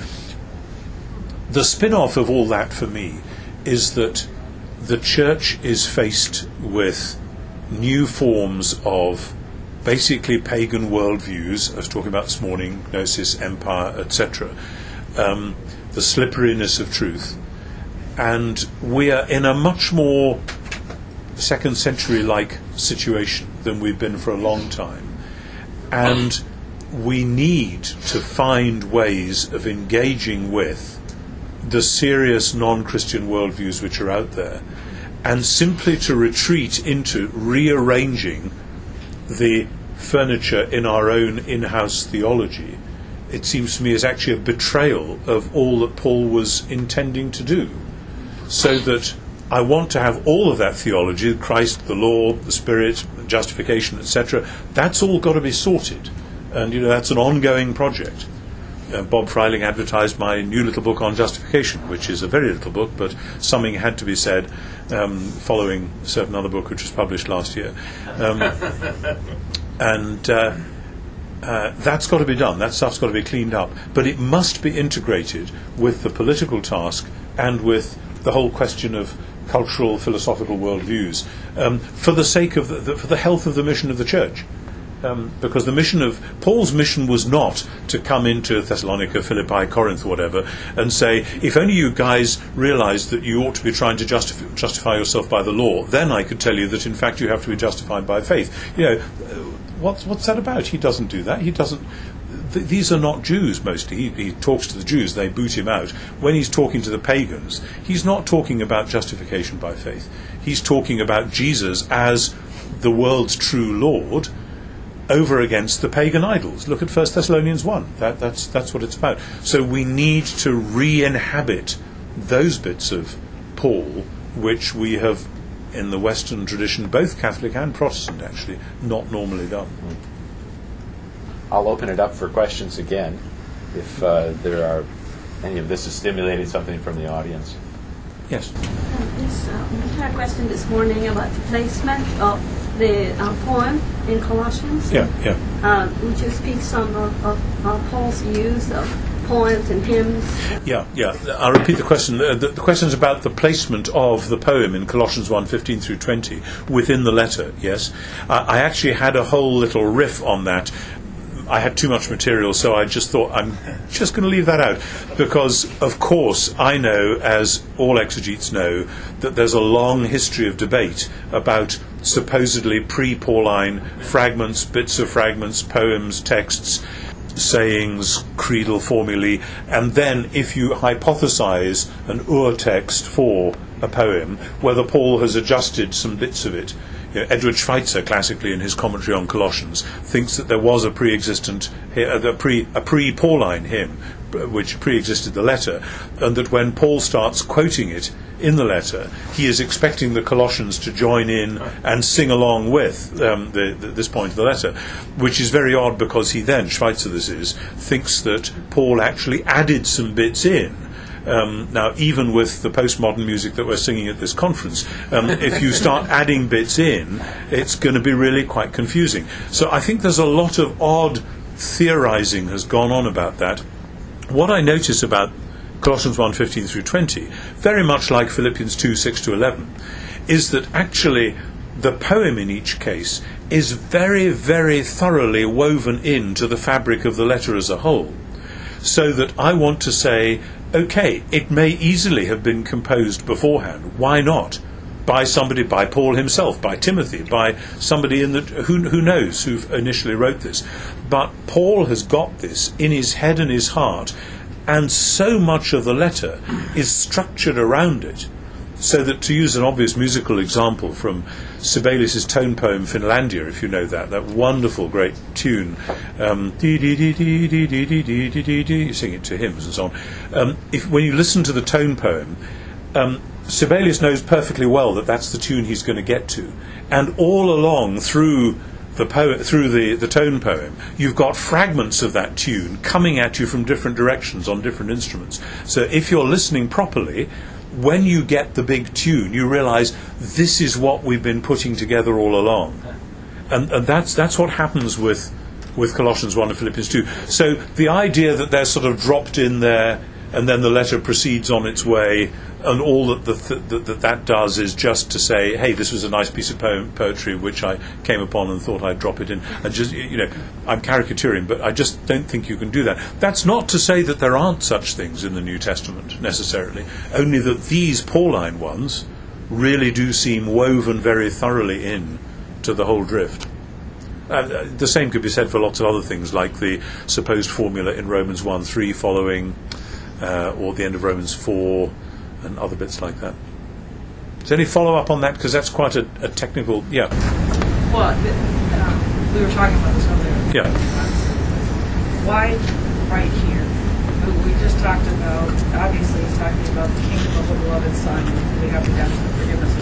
the spin-off of all that for me is that the church is faced with new forms of basically pagan worldviews. I was talking about this morning, Gnosis, Empire, et cetera. Um, the slipperiness of truth. And we are in a much more second century-like situation than we've been for a long time. And we need to find ways of engaging with the serious non-Christian worldviews which are out there, and simply to retreat into rearranging the furniture in our own in-house theology, it seems to me is actually a betrayal of all that Paul was intending to do. So that I want to have all of that theology, Christ, the law, the Spirit, justification, et cetera. That's all got to be sorted. And, you know, that's an ongoing project. Uh, Bob Freiling advertised my new little book on justification, which is a very little book, but something had to be said, um, following a certain other book which was published last year. Um, and uh, uh, that's got to be done. That stuff's got to be cleaned up. But it must be integrated with the political task and with the whole question of cultural, philosophical worldviews, um, for the sake of the, the, for the health of the mission of the church. Um, because the mission of Paul's mission was not to come into Thessalonica, Philippi, Corinth, whatever, and say, if only you guys realized that you ought to be trying to justify, justify yourself by the law, then I could tell you that in fact you have to be justified by faith. You know, what's what's that about? He doesn't do that. He doesn't. Th- these are not Jews mostly. He, he talks to the Jews, they boot him out. When he's talking to the pagans, he's not talking about justification by faith. He's talking about Jesus as the world's true Lord, over against the pagan idols. Look at First Thessalonians one. That, that's that's what it's about. So we need to re-inhabit those bits of Paul which we have, in the Western tradition, both Catholic and Protestant actually, not normally done. I'll open it up for questions again, if uh, there are any of this has stimulated something from the audience. Yes. Um, yes, uh, we had a question this morning about the placement of the uh, poem in Colossians. Yeah, yeah. Uh, would you speak some of, of uh, Paul's use of poems and hymns? Yeah, yeah. I'll repeat the question. The, the, the question is about the placement of the poem in Colossians one, fifteen through twenty within the letter, yes. Uh, I actually had a whole little riff on that. I had too much material, so I just thought I'm just going to leave that out, because of course I know, as all exegetes know, that there's a long history of debate about supposedly pre-Pauline fragments, bits of fragments, poems, texts, sayings, creedal formulae, and then if you hypothesize an ur-text for a poem, whether Paul has adjusted some bits of it. You know, Edward Schweitzer, classically in his commentary on Colossians, thinks that there was a pre-existent, a pre a pre-Pauline hymn, which pre-existed the letter, and that when Paul starts quoting it in the letter, he is expecting the Colossians to join in and sing along with um, the, the, this point of the letter, which is very odd, because he then, Schweitzer this is, thinks that Paul actually added some bits in. Um, now, even with the postmodern music that we're singing at this conference, um, if you start adding bits in, it's going to be really quite confusing. So I think there's a lot of odd theorizing has gone on about that. What I notice about Colossians one, fifteen through twenty, very much like Philippians two, six to eleven, is that actually the poem in each case is very, very thoroughly woven into the fabric of the letter as a whole. So that I want to say, okay, it may easily have been composed beforehand. Why not? By somebody, by Paul himself, by Timothy, by somebody in the who who knows who initially wrote this. But Paul has got this in his head and his heart, and so much of the letter is structured around it. So that, to use an obvious musical example from Sibelius' tone poem Finlandia, if you know that, that wonderful great tune, um, dee dee dee dee dee dee dee dee dee dee dee, you sing it to hymns and so on. Um, if when you listen to the tone poem, um, Sibelius knows perfectly well that that's the tune he's going to get to, and all along through the poem, through the, the tone poem, you've got fragments of that tune coming at you from different directions on different instruments. So if you're listening properly, when you get the big tune, you realise this is what we've been putting together all along, and, and that's that's what happens with with Colossians one and Philippians two. So the idea that they're sort of dropped in there, and then the letter proceeds on its way, and all that the th- that, that that does is just to say, hey, this was a nice piece of poem, poetry which I came upon and thought I'd drop it in. And just, you know, I'm caricaturing, but I just don't think you can do that. That's not to say that there aren't such things in the New Testament necessarily, only that these Pauline ones really do seem woven very thoroughly in to the whole drift. Uh, the same could be said for lots of other things, like the supposed formula in Romans one three following, uh, or the end of Romans four, and other bits like that. Is there any follow-up on that? Because that's quite a, a technical... Yeah. Well, uh, we were talking about this earlier. Yeah. Why right here? We just talked about, obviously he's talking about the kingdom of the beloved Son. We have redemption, forgiveness of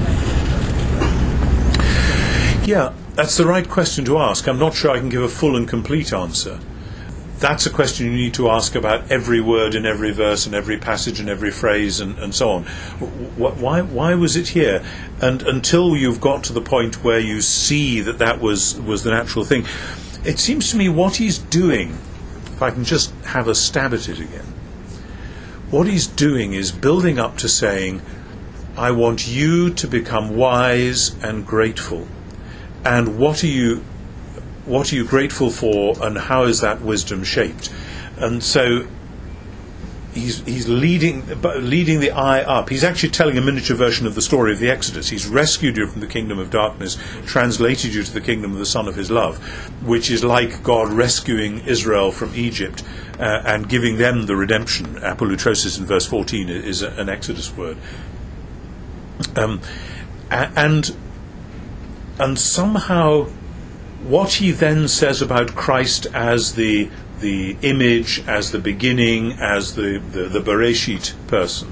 sins. Yeah, that's the right question to ask. I'm not sure I can give a full and complete answer. That's a question you need to ask about every word in every verse and every passage and every phrase and, and so on. Why, why was it here? And until you've got to the point where you see that that was, was the natural thing, it seems to me what he's doing, if I can just have a stab at it again, what he's doing is building up to saying, I want you to become wise and grateful. And what are you what are you grateful for, and how is that wisdom shaped? And so he's he's leading leading the eye up. He's actually telling a miniature version of the story of the Exodus. He's rescued you from the kingdom of darkness, translated you to the kingdom of the Son of his love, which is like God rescuing Israel from Egypt uh, and giving them the redemption. Apolutrosis in verse fourteen is a, an Exodus word. Um, and and somehow what he then says about Christ as the the image, as the beginning, as the, the, the Bereshit person,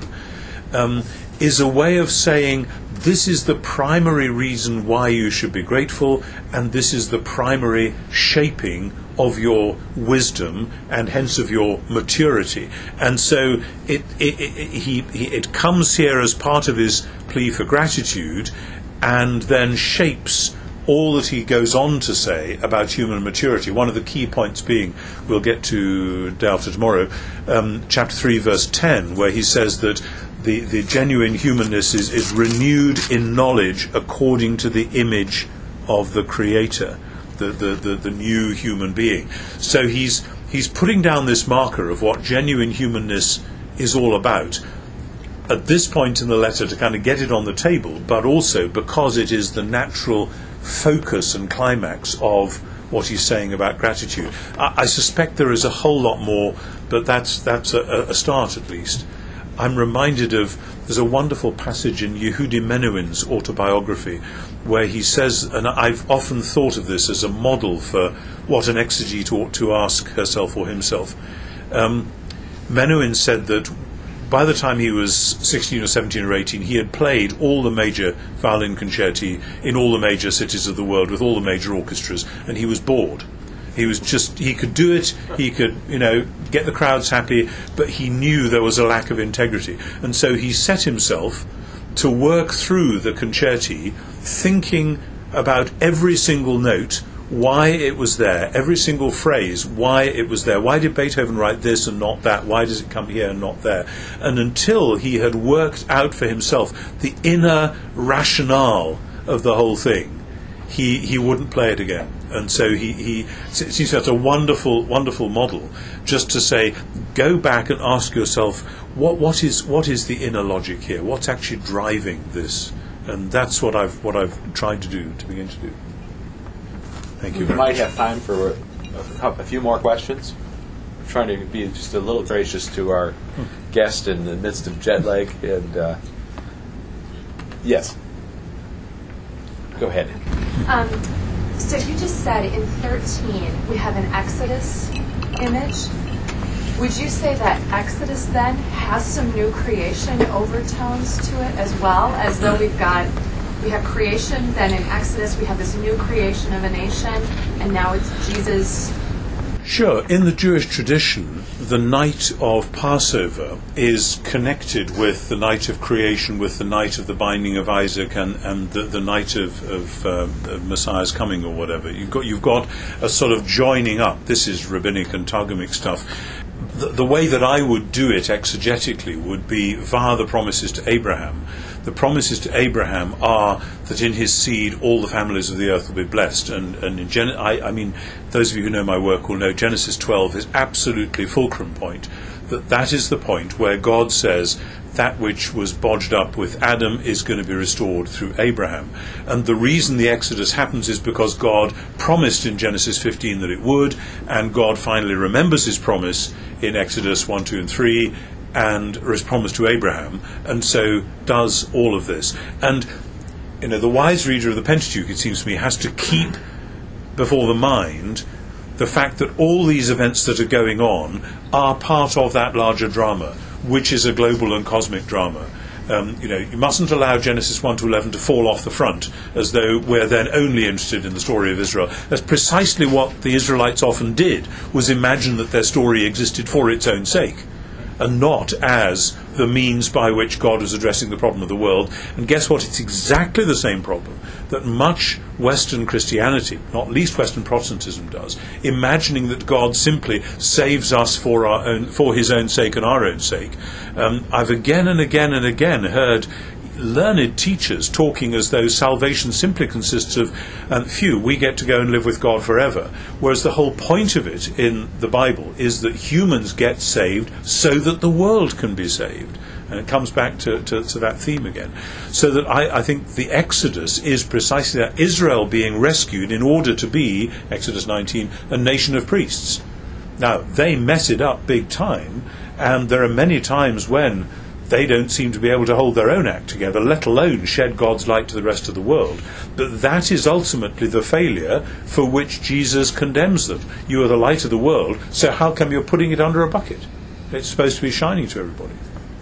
um, is a way of saying this is the primary reason why you should be grateful, and this is the primary shaping of your wisdom and hence of your maturity. And so it, it, it, he, he, it comes here as part of his plea for gratitude, and then shapes all that he goes on to say about human maturity. One of the key points being, we'll get to day after tomorrow, um, chapter three, verse ten, where he says that the, the genuine humanness is, is renewed in knowledge according to the image of the Creator, the, the, the, the new human being. So he's he's putting down this marker of what genuine humanness is all about at this point in the letter to kind of get it on the table, but also because it is the natural focus and climax of what he's saying about gratitude. I, I suspect there is a whole lot more, but that's that's a, a start at least. I'm reminded of, there's a wonderful passage in Yehudi Menuhin's autobiography where he says, and I've often thought of this as a model for what an exegete ought to ask herself or himself. Um, Menuhin said that by the time he was sixteen or seventeen or eighteen, he had played all the major violin concerti in all the major cities of the world with all the major orchestras, and he was bored. He was just, he could do it, he could, you know, get the crowds happy, but he knew there was a lack of integrity. And so he set himself to work through the concerti, thinking about every single note, why it was there, every single phrase, why it was there. Why did Beethoven write this and not that? Why does it come here and not there? And until he had worked out for himself the inner rationale of the whole thing, he, he wouldn't play it again. And so he, he seems that's a wonderful, wonderful model, just to say, go back and ask yourself, what, what is what is the inner logic here? What's actually driving this? And that's what I've what I've tried to do, to begin to do. Thank you We very might much. have time for a, a few more questions. We're trying to be just a little gracious to our guest in the midst of jet lag. And uh, yes, go ahead. Um, so you just said in thirteen we have an Exodus image. Would you say that Exodus then has some new creation overtones to it as well, as though we've got we have creation, then in Exodus we have this new creation of a nation, and now it's Jesus? Sure. In the Jewish tradition, the night of Passover is connected with the night of creation, with the night of the binding of Isaac, and, and the, the night of, of, um, of Messiah's coming, or whatever. You've got, you've got a sort of joining up. This is rabbinic and Targumic stuff. The, the way that I would do it exegetically would be via the promises to Abraham. The promises to Abraham are that in his seed all the families of the earth will be blessed. And, and in Gen- I, I mean, those of you who know my work will know Genesis twelve is absolutely fulcrum point. That that is the point where God says that which was bodged up with Adam is going to be restored through Abraham. And the reason the Exodus happens is because God promised in Genesis fifteen that it would, and God finally remembers his promise in Exodus one, two, and three, and his promise to Abraham, and so does all of this. And you know, the wise reader of the Pentateuch, it seems to me, has to keep before the mind the fact that all these events that are going on are part of that larger drama, which is a global and cosmic drama. Um, you know, you mustn't allow Genesis one to eleven to fall off the front as though we're then only interested in the story of Israel. That's precisely what the Israelites often did, was imagine that their story existed for its own sake, and not as the means by which God was addressing the problem of the world. And guess what? It's exactly the same problem that much Western Christianity, not least Western Protestantism, does, imagining that God simply saves us for our own, for his own sake and our own sake. Um, I've again and again and again heard learned teachers talking as though salvation simply consists of, um, phew, we get to go and live with God forever. Whereas the whole point of it in the Bible is that humans get saved so that the world can be saved. And it comes back to, to, to that theme again. So that I, I think the Exodus is precisely that, Israel being rescued in order to be, Exodus nineteen, a nation of priests. Now, they mess it up big time, and there are many times when they don't seem to be able to hold their own act together, let alone shed God's light to the rest of the world. But that is ultimately the failure for which Jesus condemns them. You are the light of the world, so how come you're putting it under a bucket? It's supposed to be shining to everybody.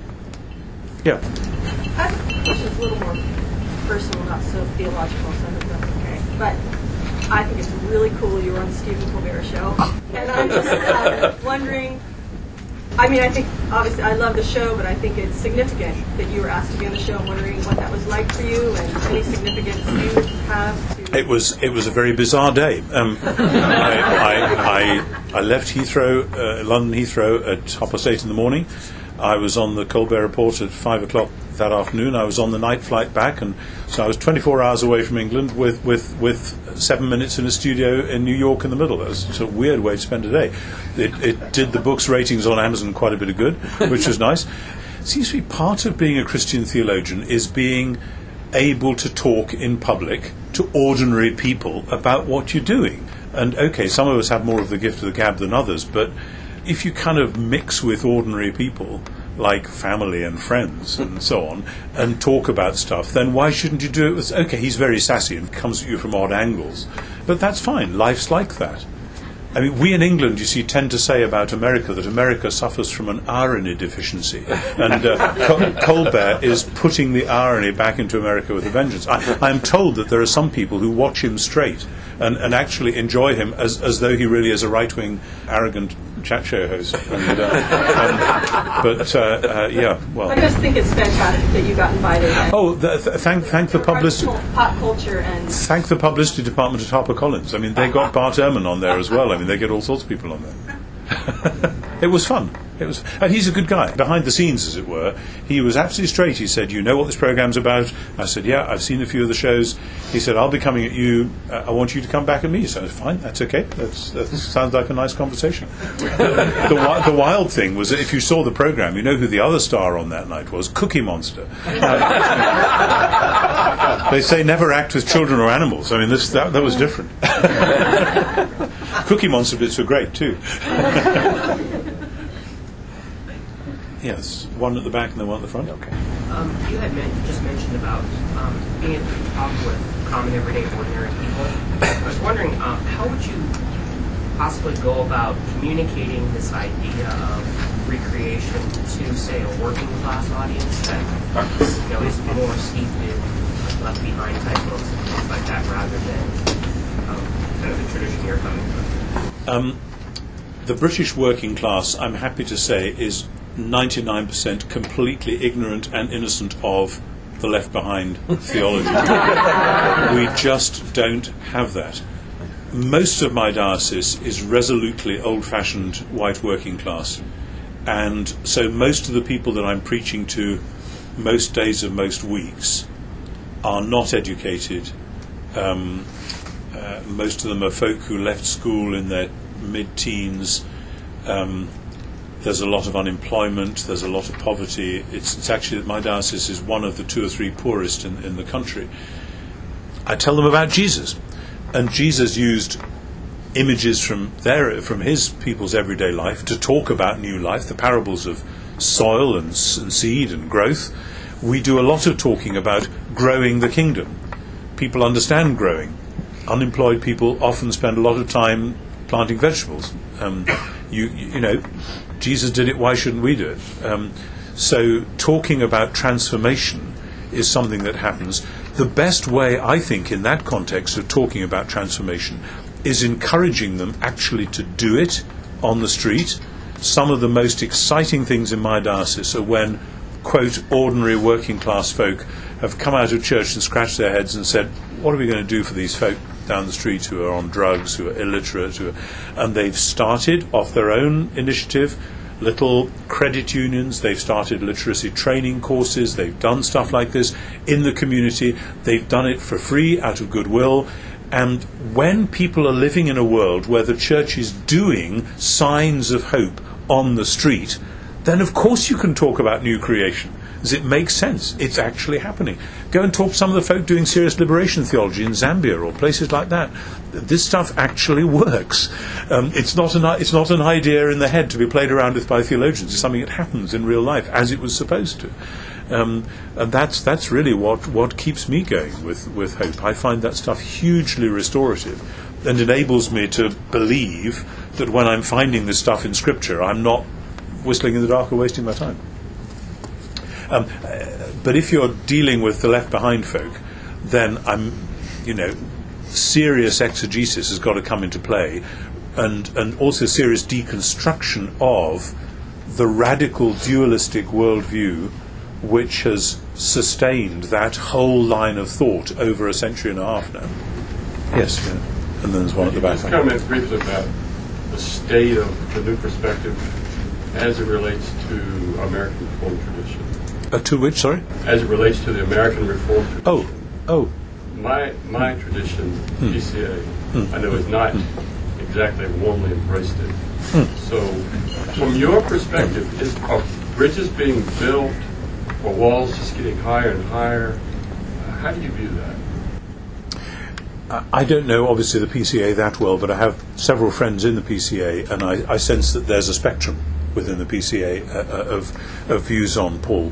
Yeah. I have a question that's a little more personal, not so theological, so I hope that's okay. But I think it's really cool you were on the Stephen Colbert show. And I'm just uh, wondering, I mean, I think, obviously, I love the show, but I think it's significant that you were asked to be on the show. I'm wondering what that was like for you and any significance you have to... It was it was a very bizarre day. Um, I, I, I, I left Heathrow, uh, London Heathrow at half past eight in the morning. I was on the Colbert Report at five o'clock that afternoon. I was on the night flight back, and so I was twenty-four hours away from England with, with, with seven minutes in a studio in New York in the middle. That was a weird way to spend a day. It, it did the book's ratings on Amazon quite a bit of good, which was nice. It seems to be part of being a Christian theologian is being able to talk in public to ordinary people about what you're doing. And okay, some of us have more of the gift of the gab than others, but if you kind of mix with ordinary people, like family and friends and so on, and talk about stuff, then why shouldn't you do it with, okay, he's very sassy and comes at you from odd angles, but that's fine, life's like that. I mean, we in England, you see, tend to say about America that America suffers from an irony deficiency, and uh, Col- Colbert is putting the irony back into America with a vengeance. I, I'm told that there are some people who watch him straight and, and actually enjoy him as, as though he really is a right-wing, arrogant chat show host. And, uh, um, but, uh, uh, yeah, well... I just think it's fantastic that you got invited. Oh, the, th- thank, thank the publicity... Pop culture and... Thank the publicity department at HarperCollins. I mean, they got Bart Ehrman on there as well. I mean, they get all sorts of people on there. It was fun. It was, and he's a good guy. Behind the scenes, as it were, he was absolutely straight. He said, "You know what this program's about?" I said, "Yeah, I've seen a few of the shows." He said, "I'll be coming at you. Uh, I want you to come back at me." So fine, that's okay. That's, that sounds like a nice conversation. the, the, the wild thing was that if you saw the program, you know who the other star on that night was? Cookie Monster. Uh, they say never act with children or animals. I mean, this that, that was different. Cookie Monster bits were great too. Yes, one at the back and then one at the front. Okay. Um, you had men- just mentioned about um, being able to talk with common, everyday, ordinary people. I was wondering, um, how would you possibly go about communicating this idea of recreation to, say, a working class audience that you know is more steeped in Left Behind type books and things like that, rather than um, kind of the tradition you're coming from? Um, the British working class, I'm happy to say, is ninety-nine percent completely ignorant and innocent of the Left Behind theology. We just don't have that. Most of my diocese is resolutely old-fashioned white working class, and so most of the people that I'm preaching to most days of most weeks are not educated. Um, uh, most of them are folk who left school in their mid-teens. Um, There's a lot of unemployment, there's a lot of poverty. It's, it's actually that my diocese is one of the two or three poorest in, in the country. I tell them about Jesus. And Jesus used images from their, from his people's everyday life to talk about new life, the parables of soil and, and seed and growth. We do a lot of talking about growing the kingdom. People understand growing. Unemployed people often spend a lot of time planting vegetables. Um, you, you, you know... Jesus did it, why shouldn't we do it? Um, so talking about transformation is something that happens. The best way, I think, in that context of talking about transformation is encouraging them actually to do it on the street. Some of the most exciting things in my diocese are when, quote, ordinary working class folk have come out of church and scratched their heads and said, what are we going to do for these folk down the street who are on drugs, who are illiterate, who are, and they've started off their own initiative little credit unions, they've started literacy training courses, they've done stuff like this in the community, they've done it for free out of goodwill. And when people are living in a world where the church is doing signs of hope on the street, then of course you can talk about new creation, as it makes sense. It's actually happening. Go and talk to some of the folk doing serious liberation theology in Zambia or places like that. This stuff actually works. Um, it's not an it's not an idea in the head to be played around with by theologians. It's something that happens in real life as it was supposed to. Um, and that's that's really what, what keeps me going with, with hope. I find that stuff hugely restorative and enables me to believe that when I'm finding this stuff in Scripture, I'm not whistling in the dark or wasting my time. Um, but if you're dealing with the left behind folk, then I'm, you know, serious exegesis has got to come into play, and and also serious deconstruction of the radical dualistic worldview which has sustained that whole line of thought over a century and a half now. Yes, yeah. And then there's one at the back. Just comment briefly about the state of the new perspective as it relates to American Reformed tradition. Uh, to which, sorry? As it relates to the American Reformed tradition. Oh, oh. My my hmm. tradition, hmm. P C A, hmm. I know has not hmm. exactly warmly embraced it. Hmm. So, from your perspective, is, are bridges being built or walls just getting higher and higher? How do you view that? I don't know, obviously, the P C A that well, but I have several friends in the P C A, and I, I sense that there's a spectrum within the P C A uh, of, of views on Paul.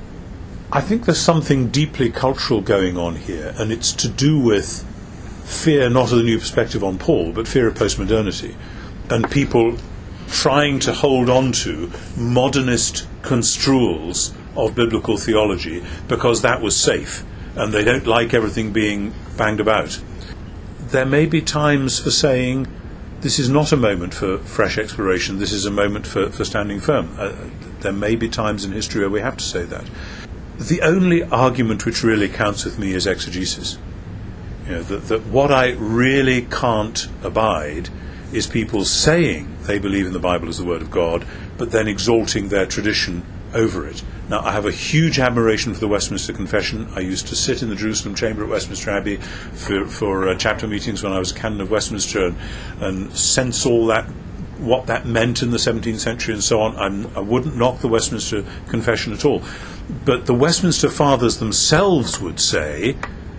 I think there's something deeply cultural going on here, and it's to do with fear not of the new perspective on Paul, but fear of postmodernity, and people trying to hold on to modernist construals of biblical theology because that was safe, and they don't like everything being banged about. There may be times for saying, this is not a moment for fresh exploration, this is a moment for, for standing firm. Uh, there may be times in history where we have to say that. The only argument which really counts with me is exegesis. You know, that, that what I really can't abide is people saying they believe in the Bible as the Word of God, but then exalting their tradition over it. Now, I have a huge admiration for the Westminster Confession. I used to sit in the Jerusalem Chamber at Westminster Abbey for, for uh, chapter meetings when I was Canon of Westminster, and, and sense all that, what that meant in the seventeenth century and so on. I'm, I wouldn't knock the Westminster Confession at all. But the Westminster Fathers themselves would say,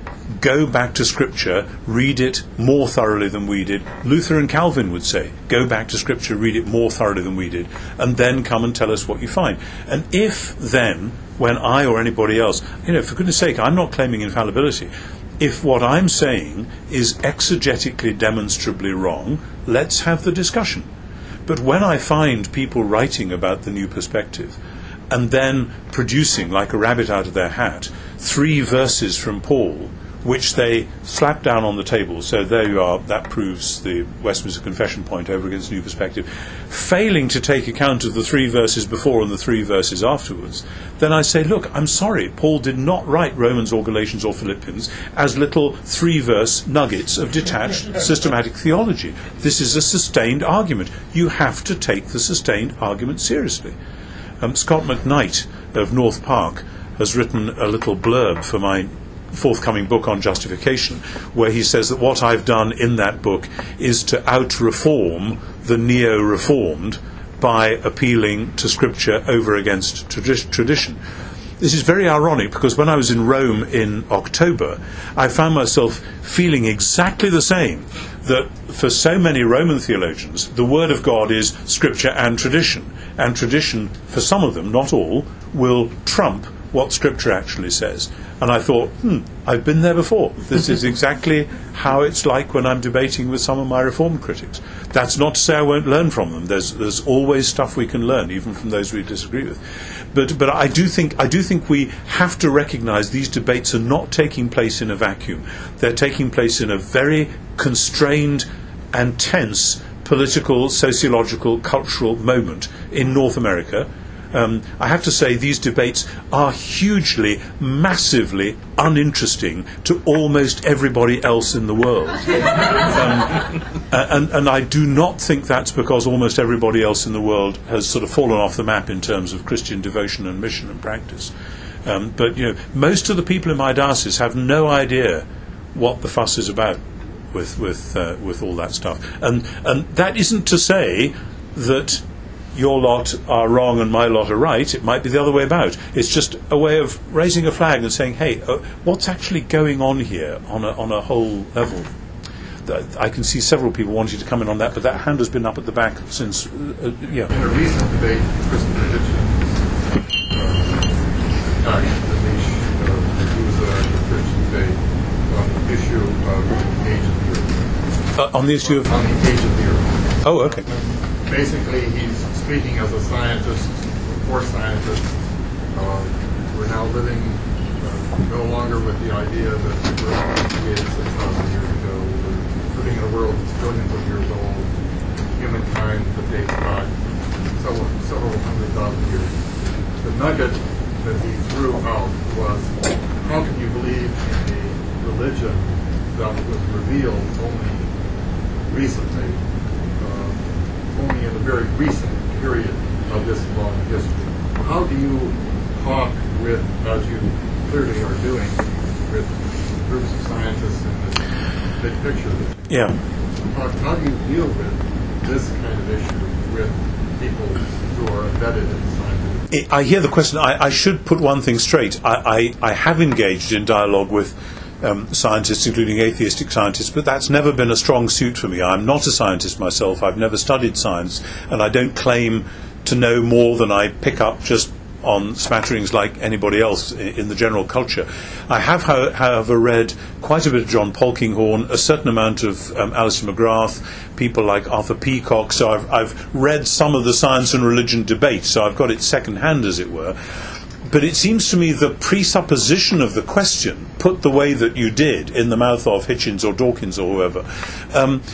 go back to Scripture, read it more thoroughly than we did. Luther and Calvin would say, go back to Scripture, read it more thoroughly than we did, and then come and tell us what you find. And if then, when I or anybody else, you know, for goodness sake, I'm not claiming infallibility. If what I'm saying is exegetically demonstrably wrong, let's have the discussion. But when I find people writing about the new perspective, and then producing, like a rabbit out of their hat, three verses from Paul, which they slap down on the table, so there you are, that proves the Westminster Confession point over against New Perspective, failing to take account of the three verses before and the three verses afterwards, then I say, look, I'm sorry, Paul did not write Romans or Galatians or Philippians as little three-verse nuggets of detached systematic theology. This is a sustained argument. You have to take the sustained argument seriously. Um, Scott McKnight of North Park has written a little blurb for my forthcoming book on justification, where he says that what I've done in that book is to out-reform the neo-reformed by appealing to Scripture over against tradi- tradition. This is very ironic, because when I was in Rome in October, I found myself feeling exactly the same, that for so many Roman theologians, the Word of God is Scripture and tradition, and tradition, for some of them, not all, will trump what Scripture actually says. And I thought, hmm, I've been there before. This is exactly how it's like when I'm debating with some of my Reformed critics. That's not to say I won't learn from them. There's there's always stuff we can learn, even from those we disagree with. But but I do think I do think we have to recognise these debates are not taking place in a vacuum. They're taking place in a very constrained and tense political, sociological, cultural moment in North America. Um, I have to say these debates are hugely, massively uninteresting to almost everybody else in the world. um, and, and I do not think that's because almost everybody else in the world has sort of fallen off the map in terms of Christian devotion and mission and practice. Um, but, you know, most of the people in my diocese have no idea what the fuss is about with with uh, with all that stuff. And and that isn't to say that your lot are wrong and my lot are right. It might be the other way about. It's just a way of raising a flag and saying, hey, uh, what's actually going on here on a, on a whole level? I can see several people wanting to come in on that, but that hand has been up at the back since, uh, yeah. In a recent debate, Christian religion, uh, he was a Christian debate on the issue of the age of the earth. Uh, on the issue of? On the age of the earth. Oh, okay. Basically, he's speaking as a scientist, for scientists. Uh, we're now living uh, no longer with the idea that the earth was created six thousand years ago. We're living in a world that's billions of years old. Humankind that dates back several, several hundred thousand years. The nugget that he threw out was, how can you believe in a religion that was revealed only recently, uh, only in a very recent period of this long history? How do you talk with, as you clearly are doing, with groups of scientists in this big picture? Yeah. How, how do you deal with this kind of issue with people who are embedded in science? I hear the question. I, I should put one thing straight. I, I, I have engaged in dialogue with um, scientists, including atheistic scientists, but that's never been a strong suit for me. I'm not a scientist myself. I've never studied science, and I don't claim to know more than I pick up just on smatterings like anybody else in the general culture. I have, however, read quite a bit of John Polkinghorne, a certain amount of um, Alistair McGrath, people like Arthur Peacock, so I've, I've read some of the science and religion debate, so I've got it second-hand, as it were. But it seems to me the presupposition of the question, put the way that you did in the mouth of Hitchens or Dawkins or whoever, um,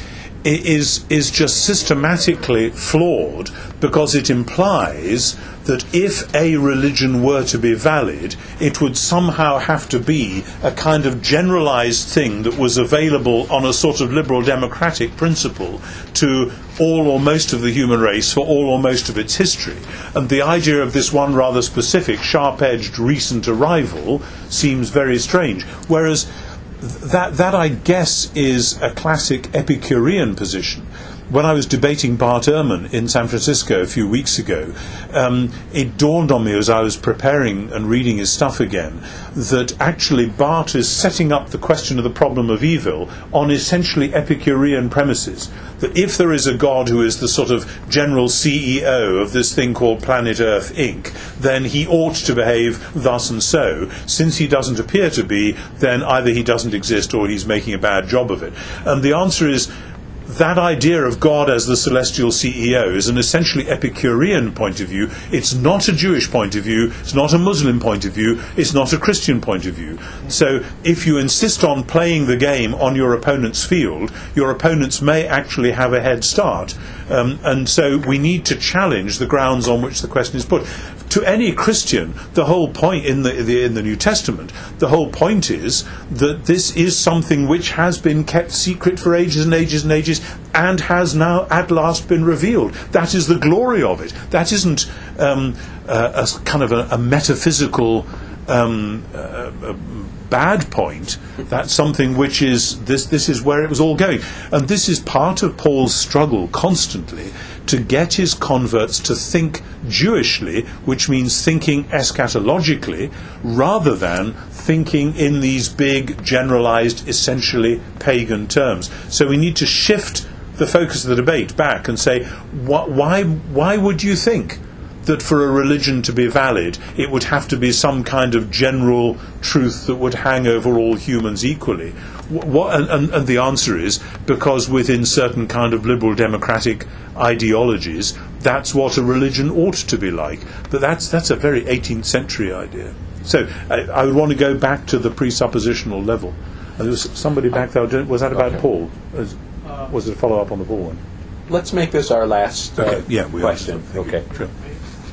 is is just systematically flawed, because it implies that if a religion were to be valid, it would somehow have to be a kind of generalized thing that was available on a sort of liberal democratic principle to all or most of the human race for all or most of its history. And the idea of this one rather specific, sharp-edged, recent arrival seems very strange. Whereas That, that, I guess, is a classic Epicurean position. When I was debating Bart Ehrman in San Francisco a few weeks ago, um, it dawned on me as I was preparing and reading his stuff again that actually Bart is setting up the question of the problem of evil on essentially Epicurean premises. That if there is a God who is the sort of general C E O of this thing called Planet Earth, Incorporated, then he ought to behave thus and so. Since he doesn't appear to be, then either he doesn't exist or he's making a bad job of it. And the answer is, that idea of God as the celestial C E O is an essentially Epicurean point of view. It's not a Jewish point of view, it's not a Muslim point of view, it's not a Christian point of view. So if you insist on playing the game on your opponent's field, your opponents may actually have a head start. Um, and so we need to challenge the grounds on which the question is put. To any Christian, the whole point in the, the in the New Testament, the whole point is that this is something which has been kept secret for ages and ages and ages, and has now at last been revealed. That is the glory of it. That isn't um, a, a kind of a, a metaphysical um, uh, a bad point. That's something which is this. This is where it was all going, and this is part of Paul's struggle constantly to get his converts to think Jewishly, which means thinking eschatologically, rather than thinking in these big, generalized, essentially pagan terms. So we need to shift the focus of the debate back and say, wh- why, why would you think that for a religion to be valid, it would have to be some kind of general truth that would hang over all humans equally? What, and, and the answer is because within certain kind of liberal democratic ideologies, that's what a religion ought to be like. But that's that's a very eighteenth century idea. So I, I would want to go back to the presuppositional level. And there was somebody back there. Was that about okay. Paul? Was, was it a follow up on the Paul one? Let's make this our last uh, okay. yeah, we question. Okay. Sure.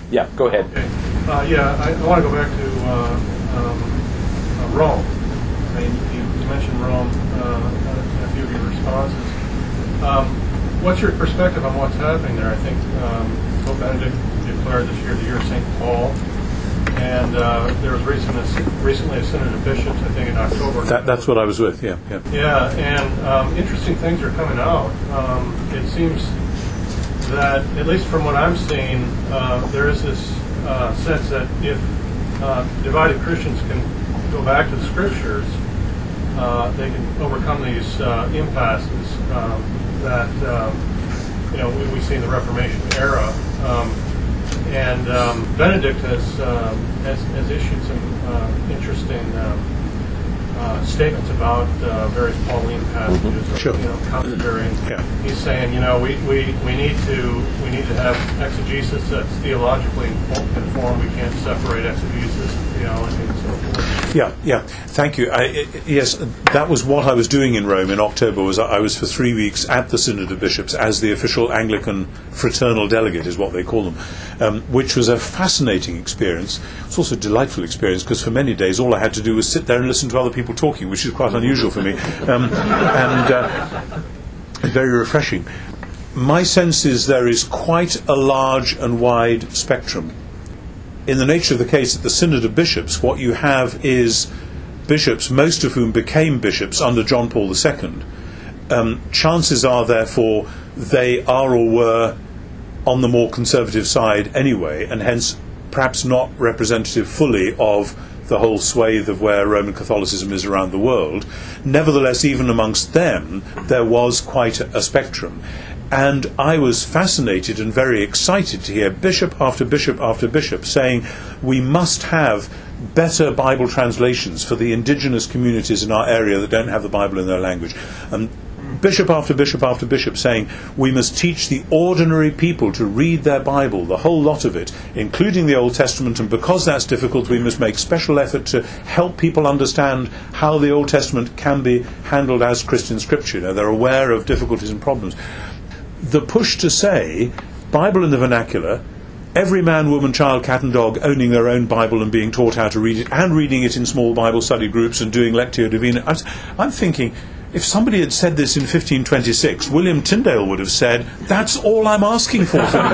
Yeah, go ahead. Okay. Uh, yeah, I, I want to go back to uh, um, uh, Rome. I mean, you, you mentioned Rome uh, in a few of your responses. Um, what's your perspective on what's happening there? I think um, Pope Benedict declared this year the year of Saint Paul, and uh, there was recent, recently a Synod of Bishops, I think in October. That, that's what I was with, yeah. Yeah, yeah and um, interesting things are coming out. Um, it seems that, at least from what I'm seeing, uh, there is this uh, sense that if uh, divided Christians can go back to the Scriptures, uh, they can overcome these uh, impasses um, that um, you know we, we see in the Reformation era. Um, and um, Benedict has, um, has has issued some uh, interesting um, uh, statements about uh, various Pauline passages, mm-hmm. Sure. you know, commentary. Yeah. He's saying, you know, we, we, we need to we need to have exegesis that's theologically informed. We can't separate exegesis and theology and so forth. Yeah, yeah. Thank you. I, yes, that was what I was doing in Rome in October. Was I was for three weeks at the Synod of Bishops as the official Anglican fraternal delegate, is what they call them, um, which was a fascinating experience. It was also a delightful experience because for many days all I had to do was sit there and listen to other people talking, which is quite unusual for me, um, and uh, very refreshing. My sense is there is quite a large and wide spectrum. In the nature of the case at the Synod of Bishops, what you have is bishops, most of whom became bishops under John Paul the Second. Um, chances are, therefore, they are or were on the more conservative side anyway, and hence perhaps not representative fully of the whole swathe of where Roman Catholicism is around the world. Nevertheless, even amongst them, there was quite a, a spectrum. And I was fascinated and very excited to hear bishop after bishop after bishop saying we must have better Bible translations for the indigenous communities in our area that don't have the Bible in their language. And bishop after bishop after bishop saying we must teach the ordinary people to read their Bible, the whole lot of it, including the Old Testament, and because that's difficult we must make special effort to help people understand how the Old Testament can be handled as Christian scripture. You know, they're aware of difficulties and problems. The push to say, Bible in the vernacular, every man, woman, child, cat and dog owning their own Bible and being taught how to read it, and reading it in small Bible study groups and doing Lectio Divina. I'm, I'm thinking, if somebody had said this in fifteen twenty-six, William Tyndale would have said, that's all I'm asking for from you.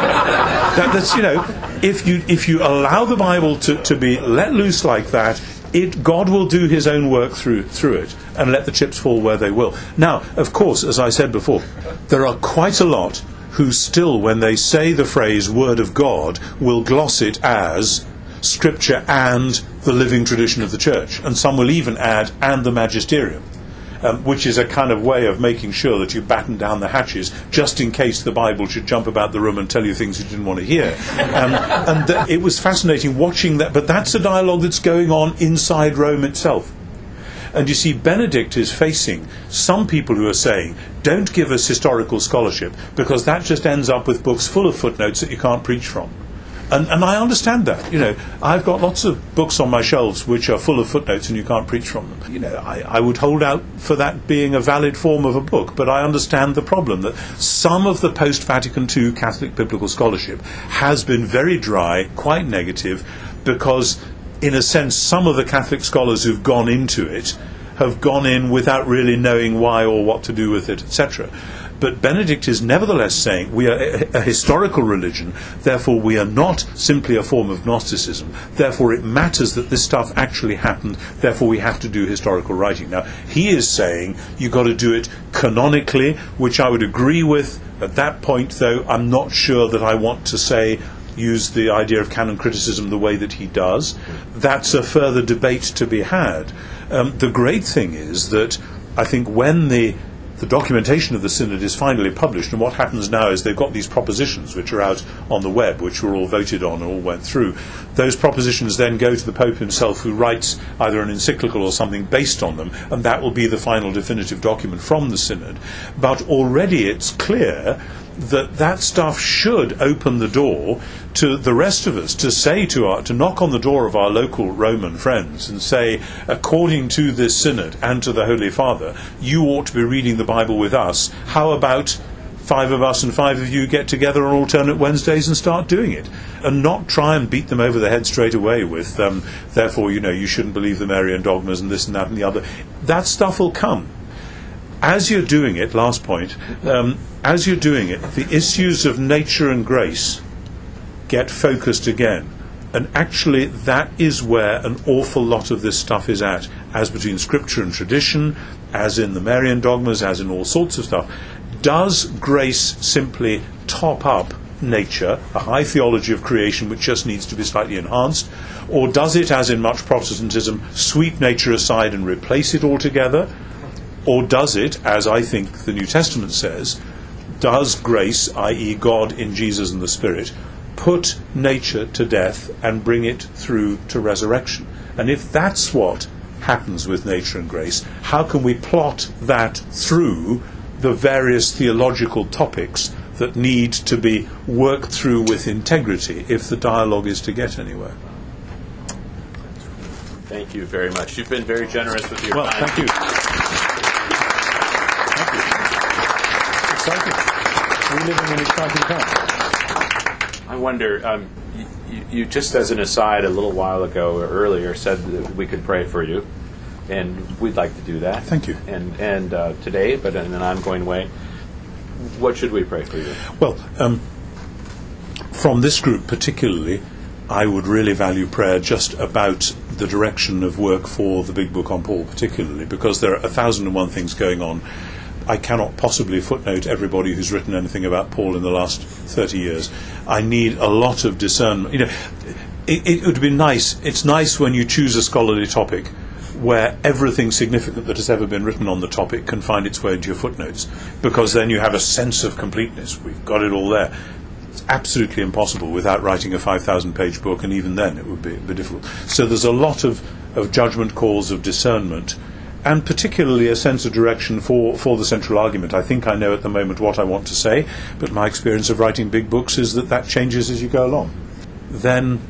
that, that's, you know, if you, if you allow the Bible to, to be let loose like that, It, God will do his own work through through it and let the chips fall where they will. Now, of course, as I said before, there are quite a lot who still, when they say the phrase Word of God, will gloss it as Scripture and the living tradition of the Church. And some will even add, and the magisterium. Um, which is a kind of way of making sure that you batten down the hatches just in case the Bible should jump about the room and tell you things you didn't want to hear. Um, and th- it was fascinating watching that, but that's a dialogue that's going on inside Rome itself. And you see, Benedict is facing some people who are saying, don't give us historical scholarship, because that just ends up with books full of footnotes that you can't preach from. And, and I understand that. You know, I've got lots of books on my shelves which are full of footnotes and you can't preach from them. You know, I, I would hold out for that being a valid form of a book, but I understand the problem that some of the post-Vatican two Catholic biblical scholarship has been very dry, quite negative, because, in a sense, some of the Catholic scholars who've gone into it have gone in without really knowing why or what to do with it, et cetera. But Benedict is nevertheless saying we are a, a historical religion, therefore we are not simply a form of Gnosticism, therefore it matters that this stuff actually happened, therefore we have to do historical writing. Now, he is saying you've got to do it canonically, which I would agree with. At that point, though, I'm not sure that I want to say use the idea of canon criticism the way that he does. That's a further debate to be had. Um, the great thing is that I think when the the documentation of the Synod is finally published, and what happens now is they've got these propositions which are out on the web, which were all voted on and all went through. Those propositions then go to the Pope himself, who writes either an encyclical or something based on them, and that will be the final definitive document from the Synod. But already it's clear that that stuff should open the door to the rest of us to say to our, to knock on the door of our local Roman friends and say, according to this Synod and to the Holy Father, you ought to be reading the Bible with us. How about five of us and five of you get together on alternate Wednesdays and start doing it, and not try and beat them over the head straight away with, um, therefore, you know, you shouldn't believe the Marian dogmas and this and that and the other. That stuff will come. As you're doing it, last point, um, as you're doing it, the issues of nature and grace get focused again. And actually, that is where an awful lot of this stuff is at, as between scripture and tradition, as in the Marian dogmas, as in all sorts of stuff. Does grace simply top up nature, a high theology of creation which just needs to be slightly enhanced, or does it, as in much Protestantism, sweep nature aside and replace it altogether? Or does it, as I think the New Testament says, does grace, that is God in Jesus and the Spirit, put nature to death and bring it through to resurrection? And if that's what happens with nature and grace, how can we plot that through the various theological topics that need to be worked through with integrity if the dialogue is to get anywhere? Thank you very much. You've been very generous with your well, time. Thank you. Thank you. It's exciting. We live in an exciting time. I wonder, um, you, you just as an aside a little while ago or earlier said that we could pray for you, and we'd like to do that. Thank you. And and uh, today, but in an ongoing way, what should we pray for you? Well, um, from this group particularly, I would really value prayer just about the direction of work for the Big Book on Paul particularly, because there are a thousand and one things going on. I cannot possibly footnote everybody who's written anything about Paul in the last thirty years. I need a lot of discernment. You know, it, it would be nice. It's nice when you choose a scholarly topic where everything significant that has ever been written on the topic can find its way into your footnotes, because then you have a sense of completeness. We've got it all there. It's absolutely impossible without writing a five thousand page book, and even then it would be, be difficult. So there's a lot of, of judgment calls, of discernment, and particularly a sense of direction for, for the central argument. I think I know at the moment what I want to say, but my experience of writing big books is that that changes as you go along. Then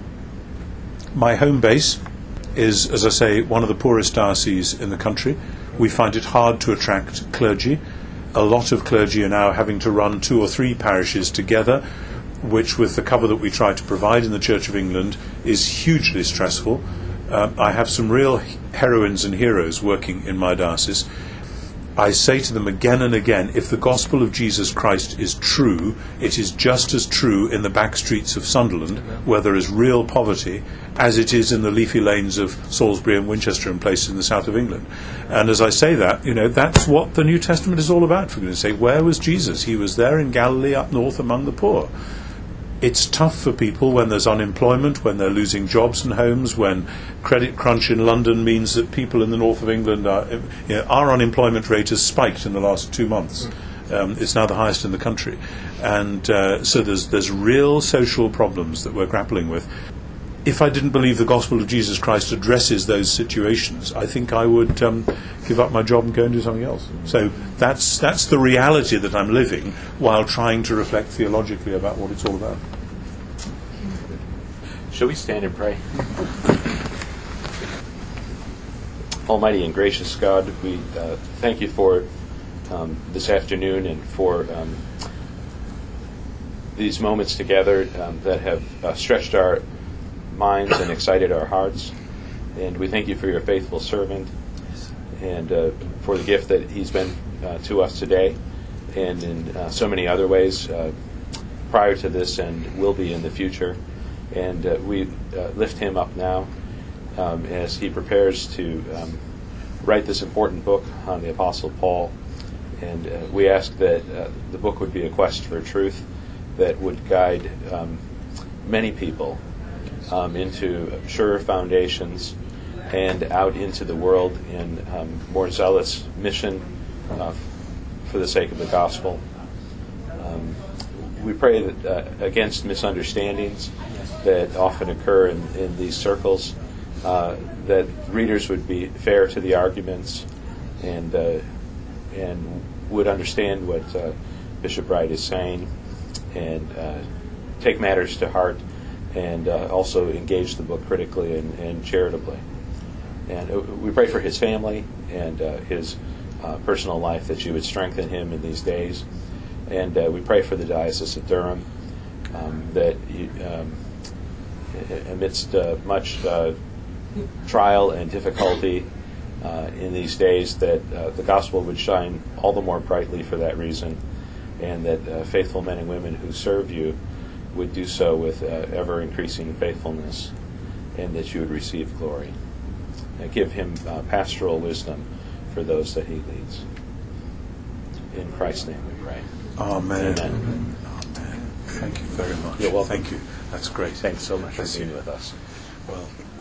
my home base is, as I say, one of the poorest dioceses in the country. We find it hard to attract clergy. A lot of clergy are now having to run two or three parishes together, which, with the cover that we try to provide in the Church of England, is hugely stressful. Uh, I have some real heroines and heroes working in my diocese. I say to them again and again, if the gospel of Jesus Christ is true, it is just as true in the back streets of Sunderland, where there is real poverty, as it is in the leafy lanes of Salisbury and Winchester and places in the south of England. And as I say that, you know, that's what the New Testament is all about, for goodness sake. Where was Jesus? He was there in Galilee up north among the poor. It's tough for people when there's unemployment, when they're losing jobs and homes, when credit crunch in London means that people in the north of England are, you know, our unemployment rate has spiked in the last two months. Um, it's now the highest in the country. And uh, so there's there's real social problems that we're grappling with. If I didn't believe the gospel of Jesus Christ addresses those situations, I think I would um, give up my job and go and do something else. So that's that's the reality that I'm living while trying to reflect theologically about what it's all about. Shall we stand and pray? Almighty and gracious God, we uh, thank you for um, this afternoon and for um, these moments together um, that have uh, stretched our minds and excited our hearts. And we thank you for your faithful servant and uh, for the gift that he's been uh, to us today and in uh, so many other ways uh, prior to this and will be in the future. And uh, we uh, lift him up now um, as he prepares to um, write this important book on the Apostle Paul. And uh, we ask that uh, the book would be a quest for truth that would guide um, many people Um, into surer foundations and out into the world in um, more zealous mission uh, for the sake of the gospel. Um, we pray that uh, against misunderstandings that often occur in, in these circles, uh, that readers would be fair to the arguments and uh, and would understand what uh, Bishop Wright is saying and uh, take matters to heart, and uh, also engage the book critically and, and charitably. And uh, we pray for his family and uh, his uh, personal life, that you would strengthen him in these days, And uh, we pray for the Diocese of Durham, um, that you, um, amidst uh, much uh, trial and difficulty uh, in these days, that uh, the gospel would shine all the more brightly for that reason, and that uh, faithful men and women who serve you would do so with uh, ever-increasing faithfulness, and that you would receive glory. Uh, give him uh, pastoral wisdom for those that he leads. In Christ's name we pray. Amen. Amen. Amen. Thank you very much. You're welcome. Thank you. That's great. Thanks so much Bless for being you. with us. Well,